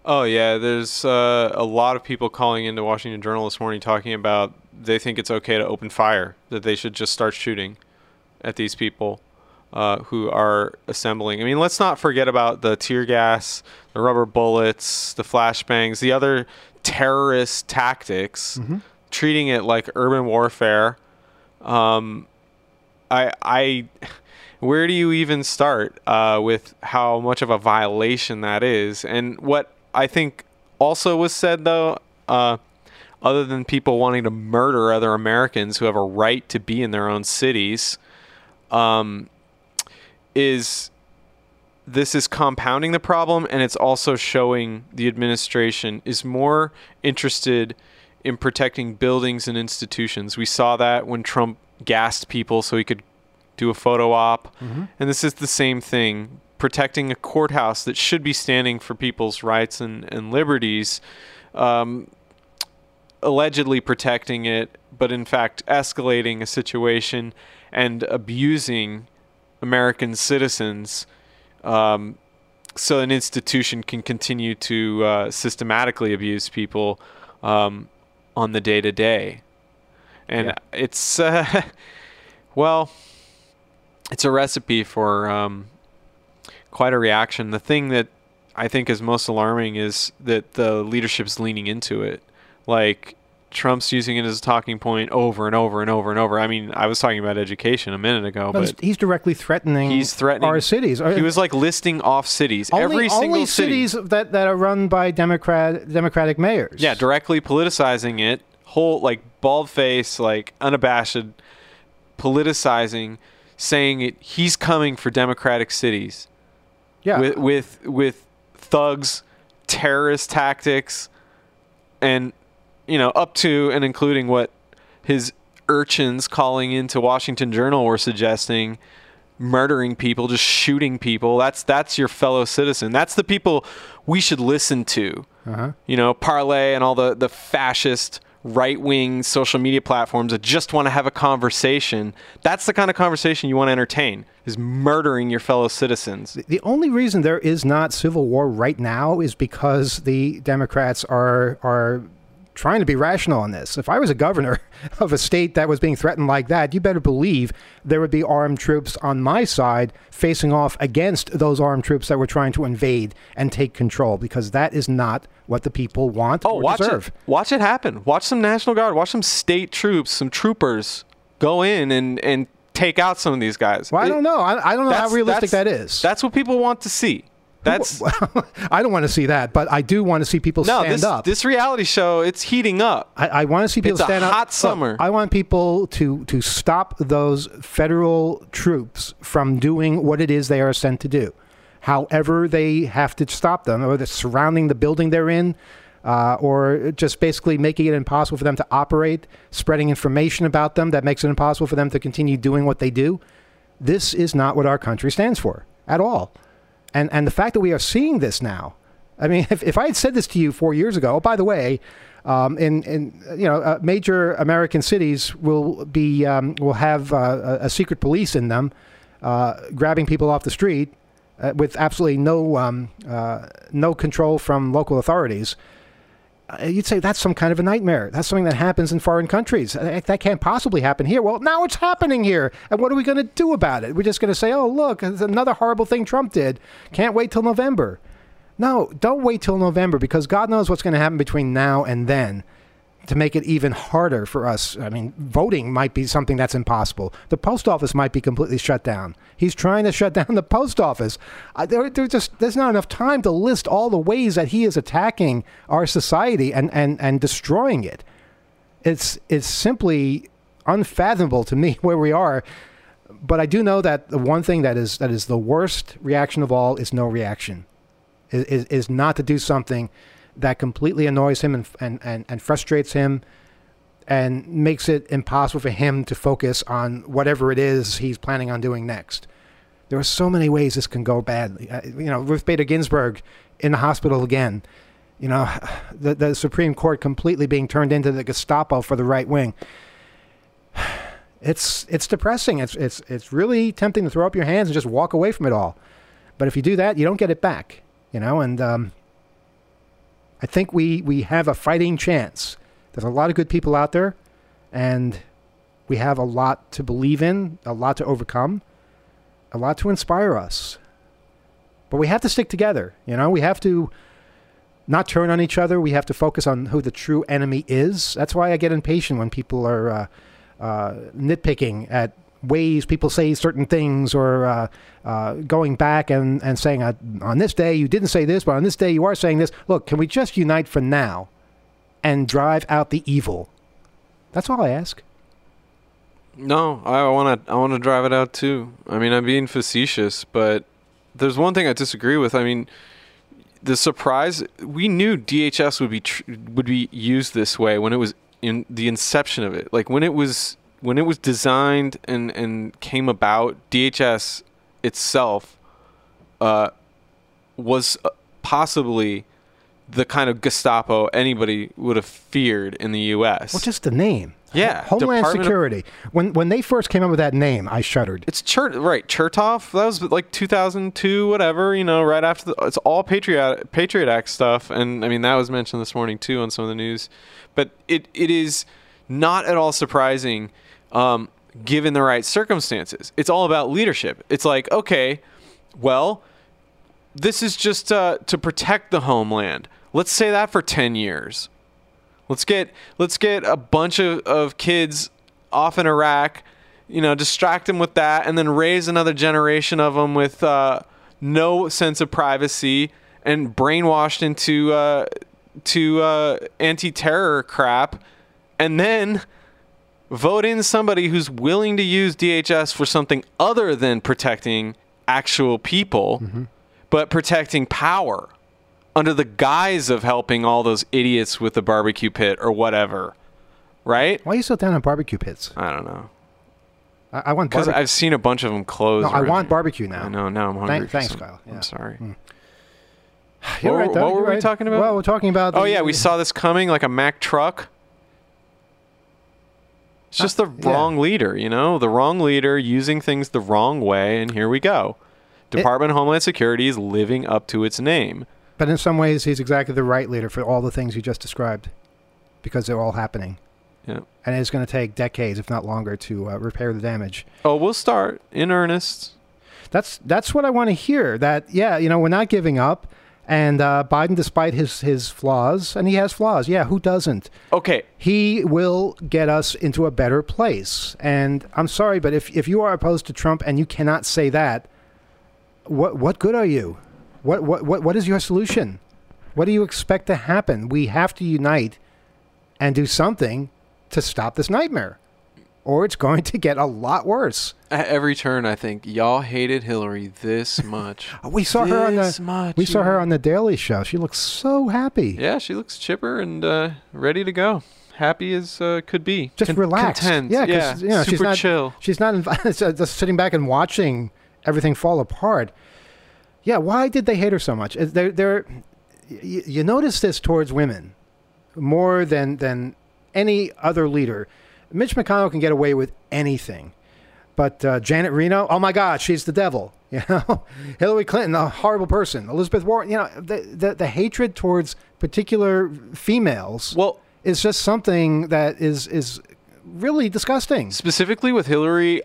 Oh, yeah. There's uh, a lot of people calling into Washington Journal this morning talking about they think it's okay to open fire, that they should just start shooting at these people uh, who are assembling. I mean, let's not forget about the tear gas, the rubber bullets, the flashbangs, the other terrorist tactics, mm-hmm. treating it like urban warfare. Um, I, I, where do you even start uh, with how much of a violation that is? And what I think also was said, though, uh, other than people wanting to murder other Americans who have a right to be in their own cities, um, is this is compounding the problem, and it's also showing the administration is more interested in protecting buildings and institutions. We saw that when Trump gassed people so he could do a photo op, mm-hmm. and this is the same thing. Protecting a courthouse that should be standing for people's rights and, and liberties, um, allegedly protecting it, but in fact escalating a situation and abusing American citizens, um, so an institution can continue to uh, systematically abuse people um, on the day-to-day. And yeah. it's, uh, well, it's a recipe for um, quite a reaction. The thing that I think is most alarming is that the leadership's leaning into it. Like, Trump's using it as a talking point over and over and over and over. I mean, I was talking about education a minute ago, no, but he's directly threatening, he's threatening our cities. He was like listing off cities. Only, Every single only city. cities that, that are run by Democrat Democratic mayors. Yeah, directly politicizing it. Whole, like, bald face, like, unabashed, politicizing, saying it. He's coming for Democratic cities. Yeah. With, with, with thugs, terrorist tactics, and, you know, up to and including what his urchins calling into Washington Journal were suggesting, murdering people, just shooting people. That's that's your fellow citizen. That's the people we should listen to. Uh-huh. You know, Parler and all the, the fascist right-wing social media platforms that just want to have a conversation. That's the kind of conversation you want to entertain, is murdering your fellow citizens. The only reason there is not civil war right now is because the Democrats are are trying to be rational on this. If I was a governor of a state that was being threatened like that, you better believe there would be armed troops on my side facing off against those armed troops that were trying to invade and take control, because that is not what the people want oh, or watch deserve. It. Watch it happen. Watch some National Guard, watch some state troops, some troopers go in and, and take out some of these guys. Well, I it, don't know. I, I don't know how realistic that is. That's what people want to see. That's I don't want to see that, but I do want to see people no, stand this, up. This reality show, it's heating up. I, I want to see people it's stand up. It's a hot summer. Look, I want people to, to stop those federal troops from doing what it is they are sent to do. However they have to stop them, or they're surrounding the building they're in, uh, or just basically making it impossible for them to operate, spreading information about them that makes it impossible for them to continue doing what they do. This is not what our country stands for at all. And and the fact that we are seeing this now, I mean, if, if I had said this to you four years ago, oh, by the way, um, in in you know uh, major American cities will be um, will have uh, a, a secret police in them, uh, grabbing people off the street uh, with absolutely no um, uh, no control from local authorities. Uh, you'd say that's some kind of a nightmare. That's something that happens in foreign countries. Uh, that can't possibly happen here. Well, now it's happening here. And what are we going to do about it? We're just going to say, oh, look, it's another horrible thing Trump did. Can't wait till November. No, don't wait till November, because God knows what's going to happen between now and then to make it even harder for us. I mean, voting might be something that's impossible. The post office might be completely shut down. He's trying to shut down the post office. Uh, there, there just there's not enough time to list all the ways that he is attacking our society and, and, and destroying it. It's it's simply unfathomable to me where we are. But I do know that the one thing that is that is the worst reaction of all is no reaction. Is is not to do something that completely annoys him and, and, and, and frustrates him and makes it impossible for him to focus on whatever it is he's planning on doing next. There are so many ways this can go badly. Uh, you know, Ruth Bader Ginsburg in the hospital again. You know, the, the Supreme Court completely being turned into the Gestapo for the right wing. It's it's depressing. It's it's it's really tempting to throw up your hands and just walk away from it all. But if you do that, you don't get it back. You know, and um, I think we, we have a fighting chance. There's a lot of good people out there, and we have a lot to believe in, a lot to overcome, a lot to inspire us. But we have to stick together, you know? We have to not turn on each other. We have to focus on who the true enemy is. That's why I get impatient when people are uh, uh, nitpicking at ways people say certain things, or uh, uh, going back and, and saying, uh, on this day you didn't say this, but on this day you are saying this. Look, can we just unite for now and drive out the evil? That's all I ask. No, I want to I want to drive it out too. I mean, I'm being facetious, but there's one thing I disagree with. I mean, the surprise, we knew D H S would be tr- would be used this way when it was in the inception of it. Like when it was when it was designed and, and came about, D H S itself uh, was possibly the kind of Gestapo anybody would have feared in the U S. Well, just the name. Yeah. Homeland Department Security. Of, when when they first came up with that name, I shuddered. It's Chert, right? Chertoff. That was like two thousand two, whatever. You know, right after the, it's all Patriot Patriot Act stuff, and I mean that was mentioned this morning too on some of the news. But it it is not at all surprising, um, given the right circumstances. It's all about leadership. It's like, okay, well, this is just uh, to protect the homeland. Let's say that for ten years. Let's get let's get a bunch of, of kids off in Iraq, you know, distract them with that, and then raise another generation of them with uh, no sense of privacy and brainwashed into uh, to uh, anti-terror crap, and then vote in somebody who's willing to use D H S for something other than protecting actual people, mm-hmm. but protecting power, under the guise of helping all those idiots with the barbecue pit or whatever, right? Why are you so down on barbecue pits? I don't know. I, I want because I've seen a bunch of them close. No, I want here. barbecue now. I know. Now I'm hungry. Thank, thanks, some, Kyle. Yeah. I'm sorry. Mm. What, right, what were right. we talking about? Well, we're talking about. Oh the, yeah, we saw this coming like a Mack truck. It's just the yeah. wrong leader, you know, the wrong leader using things the wrong way, and here we go. Department it, of Homeland Security is living up to its name. But in some ways, he's exactly the right leader for all the things you just described, because they're all happening. Yeah. And it's going to take decades, if not longer, to uh, repair the damage. Oh, we'll start in earnest. That's that's what I want to hear. That, yeah, you know, we're not giving up. And uh, Biden, despite his, his flaws, and he has flaws, yeah, who doesn't? Okay. He will get us into a better place. And I'm sorry, but if, if you are opposed to Trump and you cannot say that, what what good are you? What what what what is your solution? What do you expect to happen? We have to unite and do something to stop this nightmare, or it's going to get a lot worse. At every turn, I think y'all hated Hillary this much. we saw this her on the much, we saw her on the Daily Show. She looks so happy. Yeah, she looks chipper and uh, ready to go. Happy as uh, could be. Just Con- relaxed. Content. Yeah, yeah, you know, super she's not, chill. She's not inv- just sitting back and watching everything fall apart. Yeah, why did they hate her so much? They're, they're, you, you notice this towards women more than than any other leader. Mitch McConnell can get away with anything, but uh, Janet Reno, oh my God, she's the devil. You know, Hillary Clinton, a horrible person. Elizabeth Warren, you know, the the, the hatred towards particular females. Well, is just something that is is really disgusting. Specifically with Hillary,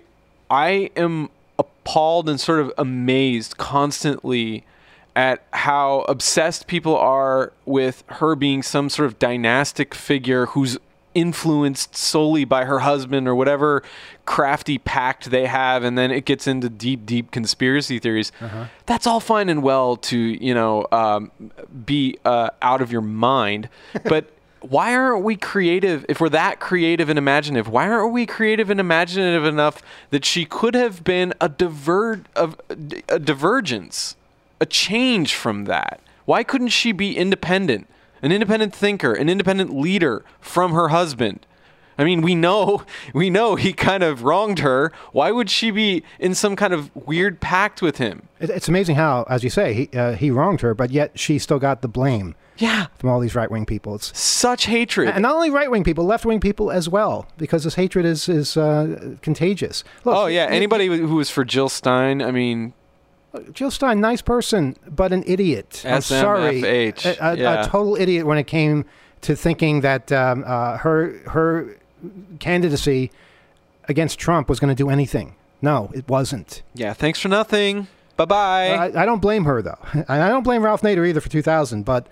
I am appalled and sort of amazed constantly at how obsessed people are with her being some sort of dynastic figure who's influenced solely by her husband or whatever crafty pact they have, and then it gets into deep, deep conspiracy theories. Uh-huh. That's all fine and well to, you know, um, be uh, out of your mind, but why aren't we creative? If we're that creative and imaginative, why aren't we creative and imaginative enough that she could have been a diver- of a divergence, a change from that? Why couldn't she be independent, an independent thinker, an independent leader from her husband? I mean, we know, we know he kind of wronged her. Why would she be in some kind of weird pact with him? It's amazing how, as you say, he, uh, he wronged her, but yet she still got the blame. Yeah. From all these right-wing people. It's such hatred. And not only right-wing people, left-wing people as well, because this hatred is, is uh, contagious. Look, oh, yeah. Anybody who was for Jill Stein, I mean, Jill Stein, nice person, but an idiot. I'm sorry. S M F H. A, a, yeah. a total idiot when it came to thinking that um, uh, her her candidacy against Trump was going to do anything. No, it wasn't. Yeah, thanks for nothing. Bye-bye. I, I don't blame her, though. And I don't blame Ralph Nader either for two thousand, but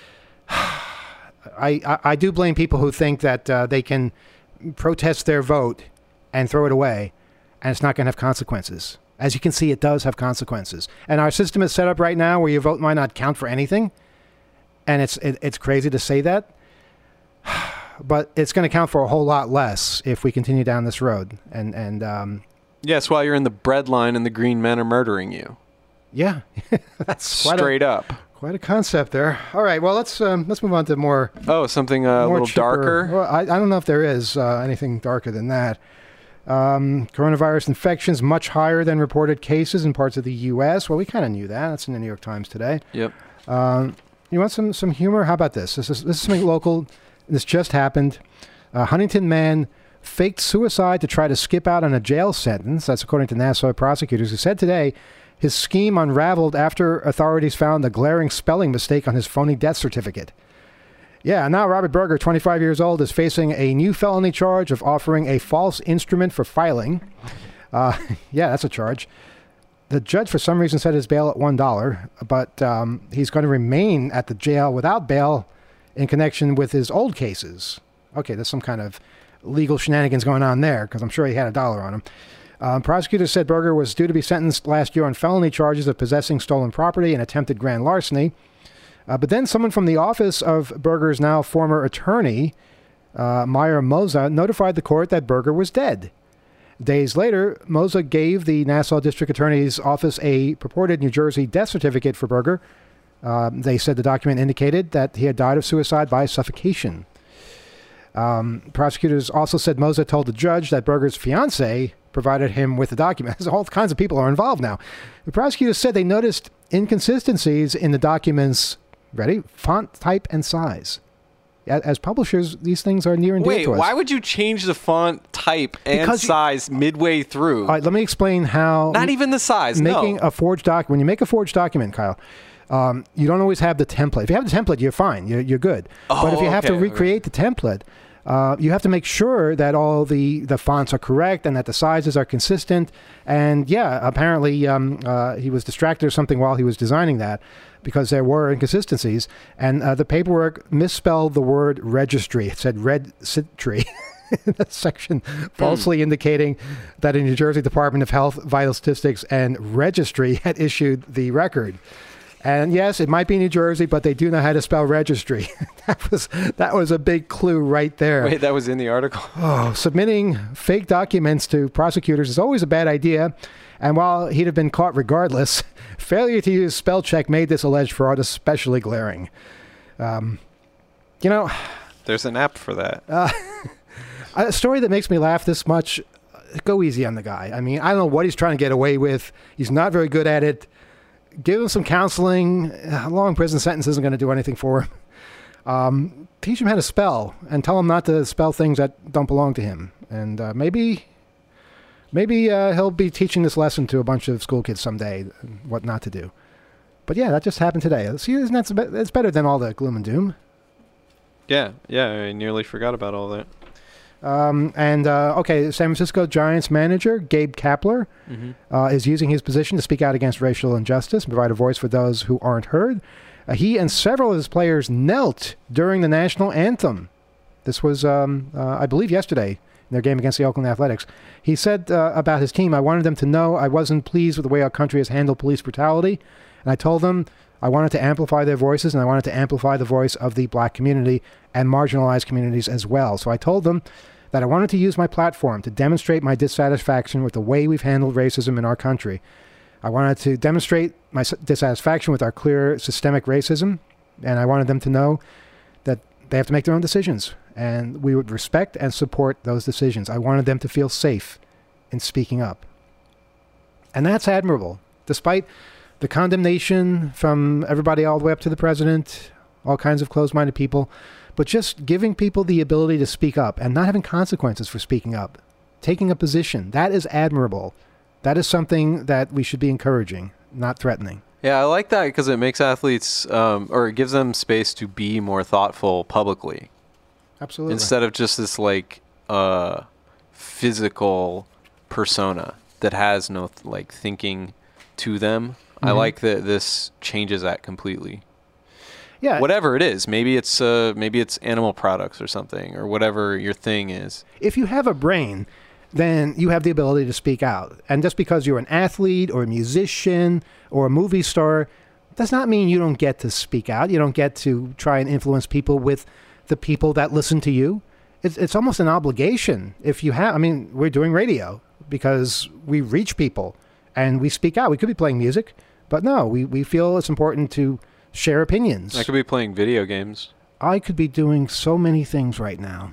I, I, I do blame people who think that uh, they can protest their vote and throw it away, and it's not going to have consequences. As you can see, it does have consequences. And our system is set up right now where your vote might not count for anything, and it's it, it's crazy to say that, but it's going to count for a whole lot less if we continue down this road. And, and um, yes, while you're in the bread line and the green men are murdering you. Yeah, that's quite straight a, up. Quite a concept there. All right, well let's um, let's move on to more. Oh, something uh, a little chipper. darker. Well, I, I don't know if there is uh, anything darker than that. Um, coronavirus infections much higher than reported cases in parts of the U S. Well, we kind of knew that. That's in the New York Times today. Yep. Um, you want some some humor? How about this? This is this is something local. This just happened. A Huntington man faked suicide to try to skip out on a jail sentence. That's according to Nassau prosecutors, who said today his scheme unraveled after authorities found a glaring spelling mistake on his phony death certificate. Yeah, now Robert Berger, twenty-five years old, is facing a new felony charge of offering a false instrument for filing. Uh, yeah, that's a charge. The judge, for some reason, set his bail at one dollar, but um, he's going to remain at the jail without bail in connection with his old cases. Okay, there's some kind of legal shenanigans going on there, because I'm sure he had a dollar on him. Um, prosecutors said Berger was due to be sentenced last year on felony charges of possessing stolen property and attempted grand larceny. Uh, but then someone from the office of Berger's now former attorney, uh, Meyer Moza, notified the court that Berger was dead. Days later, Moza gave the Nassau District Attorney's office a purported New Jersey death certificate for Berger. Uh, they said the document indicated that he had died of suicide by suffocation. Um, prosecutors also said Moza told the judge that Berger's fiancée provided him with the document. All kinds of people are involved now. The prosecutors said they noticed inconsistencies in the documents, ready, font type and size. As publishers, these things are near and dear Wait, to us. why would you change the font type and Because you- size midway through? All right, let me explain how... Not even the size, Making no. a forged doc. When you make a forged document, Kyle, um, you don't always have the template. If you have the template, you're fine. You're, you're good. Oh, but if you have to okay, recreate okay. the template, uh, you have to make sure that all the, the fonts are correct and that the sizes are consistent. And yeah, apparently um, uh, he was distracted or something while he was designing that, because there were inconsistencies. And uh, the paperwork misspelled the word registry. It said registry. That section falsely mm. indicating that a New Jersey Department of Health, Vital Statistics, and Registry had issued the record. And yes, it might be New Jersey, but they do know how to spell registry. that was that was a big clue right there. Wait, that was in the article? Oh, submitting fake documents to prosecutors is always a bad idea. And while he'd have been caught regardless, failure to use spell check made this alleged fraud especially glaring. Um, you know... There's an app for that. Uh, a story that makes me laugh this much, go easy on the guy. I mean, I don't know what he's trying to get away with. He's not very good at it. Give him some counseling. A long prison sentence isn't going to do anything for him. Um, teach him how to spell and tell him not to spell things that don't belong to him. And uh, maybe maybe uh, he'll be teaching this lesson to a bunch of school kids someday, what not to do. But yeah, that just happened today. See, isn't that, it's better than all the gloom and doom. Yeah, yeah, I nearly forgot about all that. Um, and, uh, okay, San Francisco Giants manager Gabe Kapler mm-hmm. uh, is using his position to speak out against racial injustice and provide a voice for those who aren't heard. Uh, he and several of his players knelt during the national anthem. This was, um, uh, I believe, yesterday in their game against the Oakland Athletics. He said uh, about his team, I wanted them to know I wasn't pleased with the way our country has handled police brutality. And I told them I wanted to amplify their voices, and I wanted to amplify the voice of the black community and marginalized communities as well. So I told them that I wanted to use my platform to demonstrate my dissatisfaction with the way we've handled racism in our country. I wanted to demonstrate my dissatisfaction with our clear systemic racism, and I wanted them to know that they have to make their own decisions, and we would respect and support those decisions. I wanted them to feel safe in speaking up. And that's admirable, despite the condemnation from everybody all the way up to the president, all kinds of closed-minded people, but just giving people the ability to speak up and not having consequences for speaking up, taking a position, that is admirable. That is something that we should be encouraging. not threatening. Yeah, I like that because it makes athletes, um, or it gives them space to be more thoughtful publicly. Absolutely. Instead of just this like uh, physical persona that has no th- like thinking to them. Mm-hmm. I like that this changes that completely. Yeah. Whatever it is, maybe it's uh, maybe it's animal products or something, or whatever your thing is. If you have a brain, then you have the ability to speak out. And just because you're an athlete or a musician or a movie star does not mean you don't get to speak out. You don't get to try and influence people with the people that listen to you. It's, it's almost an obligation. If you have, I mean, we're doing radio because we reach people and we speak out. We could be playing music, but no, we, we feel it's important to share opinions. I could be playing video games. I could be doing so many things right now.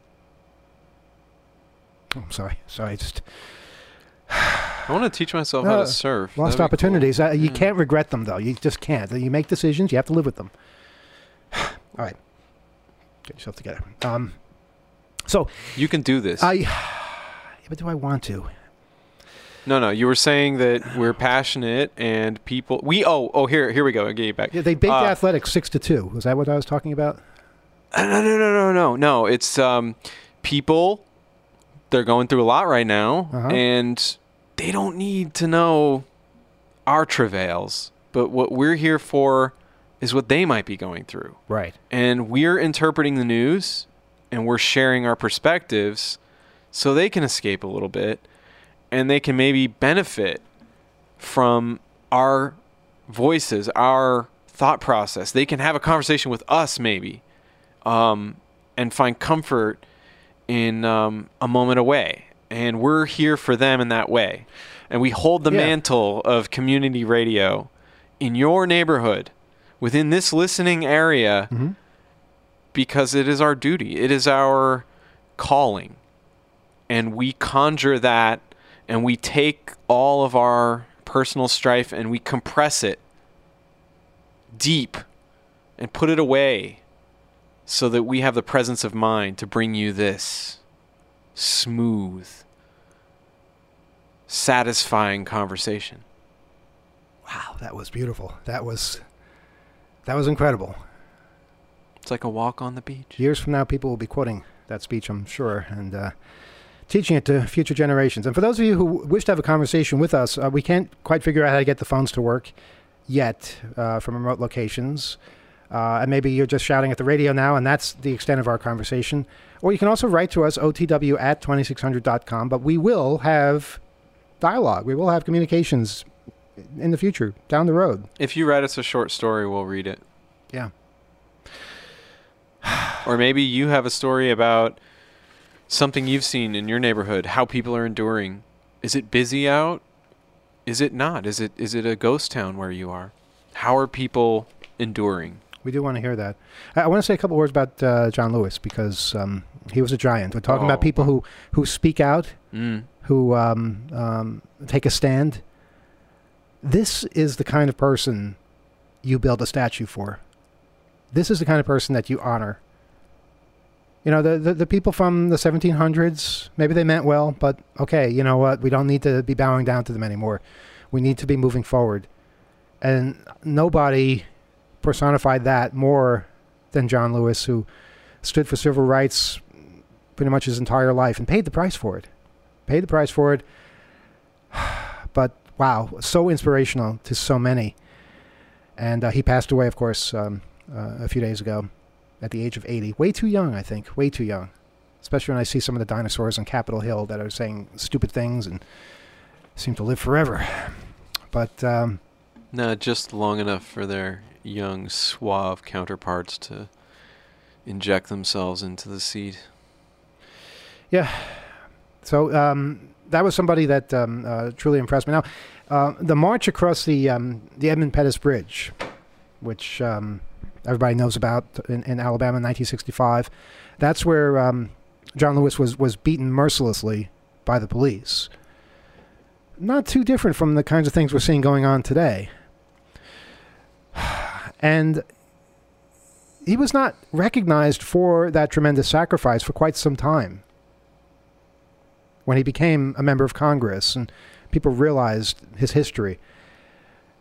Oh, I'm sorry. Sorry, just... I want to teach myself uh, how to surf. Lost opportunities. Cool. Uh, you mm. can't regret them, though. You just can't. You make decisions. You have to live with them. All right. Get yourself together. Um, so... You can do this. I... But do I want to? No, no. You were saying that we're passionate and people... We... Oh, oh. Here here we go. I'll get you back. Yeah, they beat uh, the Athletics six to two. Was that what I was talking about? No, no, no, no, no. No, it's um, people... They're going through a lot right now, uh-huh. and they don't need to know our travails. But what we're here for is what they might be going through. Right. And we're interpreting the news, and we're sharing our perspectives so they can escape a little bit, and they can maybe benefit from our voices, our thought process. They can have a conversation with us maybe, um, and find comfort in um, a moment away, and we're here for them in that way, and we hold the yeah. mantle of community radio in your neighborhood within this listening area mm-hmm. because it is our duty, it is our calling, and we conjure that, and we take all of our personal strife and we compress it deep and put it away so that we have the presence of mind to bring you this smooth, satisfying conversation. Wow, that was beautiful. That was that was incredible. It's like a walk on the beach. Years from now, people will be quoting that speech, I'm sure, and uh, teaching it to future generations. And for those of you who wish to have a conversation with us, uh, we can't quite figure out how to get the phones to work yet uh, from remote locations. Uh, and maybe you're just shouting at the radio now, and that's the extent of our conversation. Or you can also write to us, O T W at twenty-six hundred dot com. But we will have dialogue. We will have communications in the future, down the road. If you write us a short story, we'll read it. Yeah. Or maybe you have a story about something you've seen in your neighborhood, how people are enduring. Is it busy out? Is it not? Is it is it a ghost town where you are? How are people enduring? We do want to hear that. I, I want to say a couple words about uh, John Lewis, because um, he was a giant. We're talking oh. about people who, who speak out, mm. who um, um, take a stand. This is the kind of person you build a statue for. This is the kind of person that you honor. You know, the, the, the people from the seventeen hundreds, maybe they meant well, but okay, you know what? We don't need to be bowing down to them anymore. We need to be moving forward. And nobody personified that more than John Lewis, who stood for civil rights pretty much his entire life and paid the price for it. Paid the price for it. But wow, so inspirational to so many. And uh, he passed away, of course, um, uh, a few days ago at the age of eighty. Way too young, I think. Way too young. Especially when I see some of the dinosaurs on Capitol Hill that are saying stupid things and seem to live forever. But um, no, just long enough for their young, suave counterparts to inject themselves into the seat. Yeah. So um, that was somebody that um, uh, truly impressed me. Now, uh, the march across the um, the Edmund Pettus Bridge, which um, everybody knows about in, in Alabama in nineteen sixty-five, that's where um, John Lewis was, was beaten mercilessly by the police. Not too different from the kinds of things we're seeing going on today. And he was not recognized for that tremendous sacrifice for quite some time. When he became a member of Congress and people realized his history.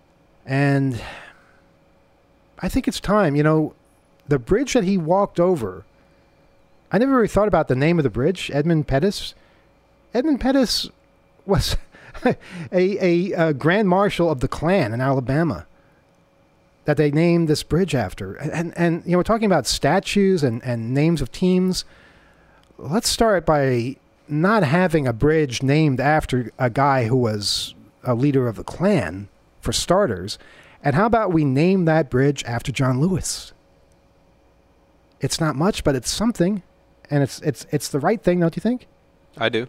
And I think it's time. You know, the bridge that he walked over, I never really thought about the name of the bridge, Edmund Pettus. Edmund Pettus was a, a, a Grand Marshal of the Klan in Alabama that they named this bridge after. And, and, and you know, we're talking about statues and, and names of teams. Let's start by not having a bridge named after a guy who was a leader of the Klan, for starters. And how about we name that bridge after John Lewis? It's not much, but it's something. And it's it's it's the right thing, don't you think? I do.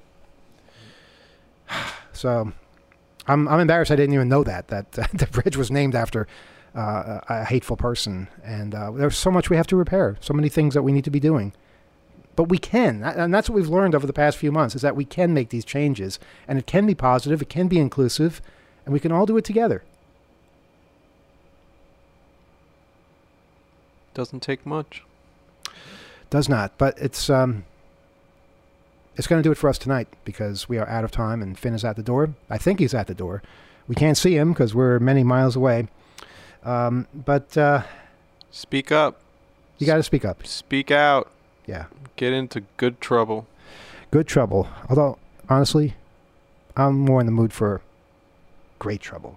So, I'm I'm embarrassed I didn't even know that that uh, the bridge was named after uh, a hateful person, and uh, there's so much we have to repair, so many things that we need to be doing. But we can, and that's what we've learned over the past few months, is that we can make these changes, and it can be positive, it can be inclusive, and we can all do it together. Doesn't take much. Does not, but it's um, it's going to do it for us tonight because we are out of time and Finn is at the door. I think he's at the door. We can't see him because we're many miles away. Um, but uh, speak up. You got to speak up. Speak out. Yeah. Get into good trouble. Good trouble. Although, honestly, I'm more in the mood for great trouble.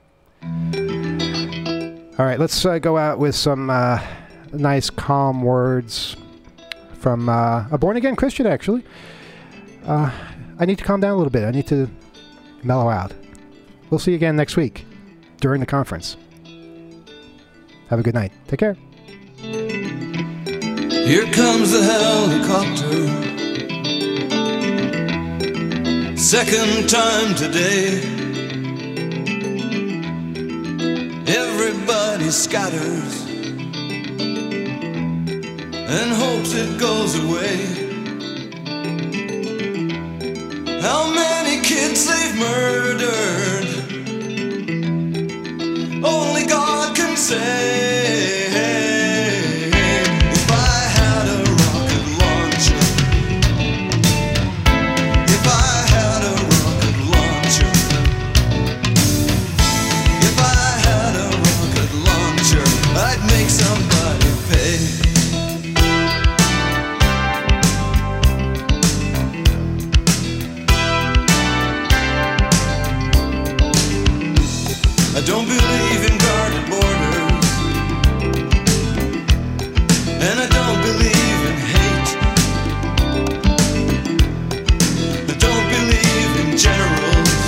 All right, let's uh, go out with some uh, nice, calm words from uh, a born-again Christian, actually. Uh, I need to calm down a little bit. I need to mellow out. We'll see you again next week during the conference. Have a good night. Take care. Here comes the helicopter, second time today. Everybody scatters and hopes it goes away. How many kids they've murdered, only God can say. I don't believe in guarded borders, and I don't believe in hate. I don't believe in generals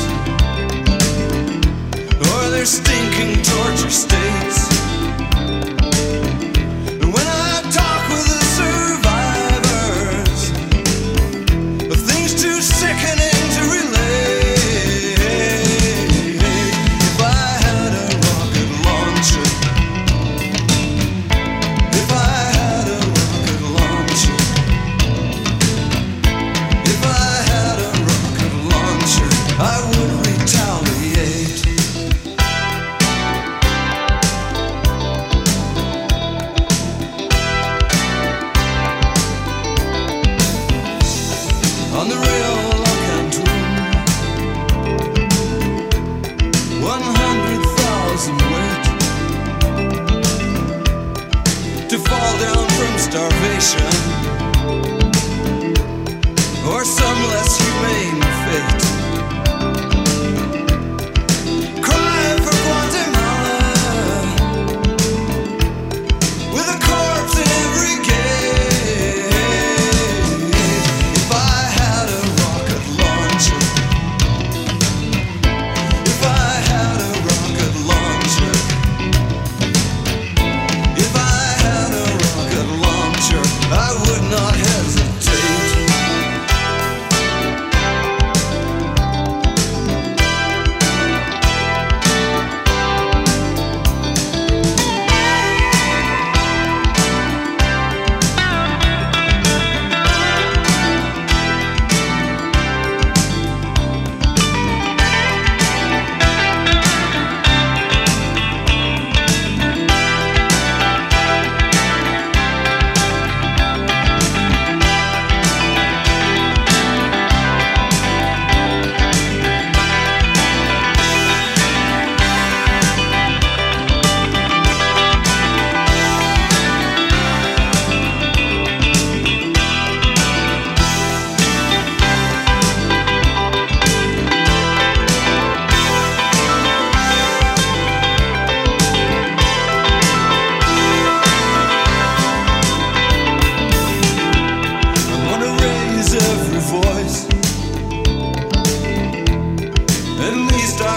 or their stinking torture states. And when I talk with the survivors of things too sickening to relate, or some less humane fate. Crying for Guatemala with a corpse in every gate. If I had a rocket launcher, if I had a rocket launcher, if I had a rocket launcher, I would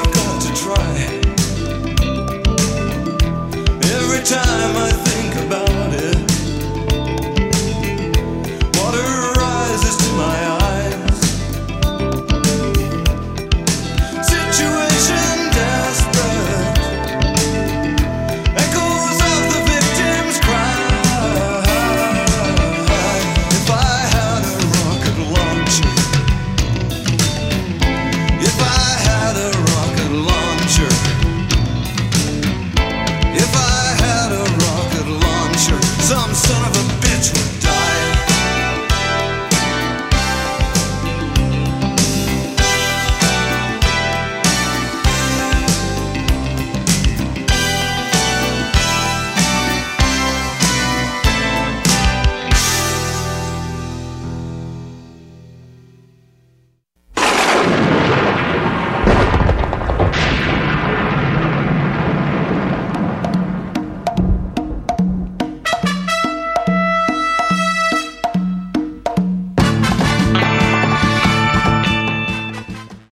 I've got to try. Every time I think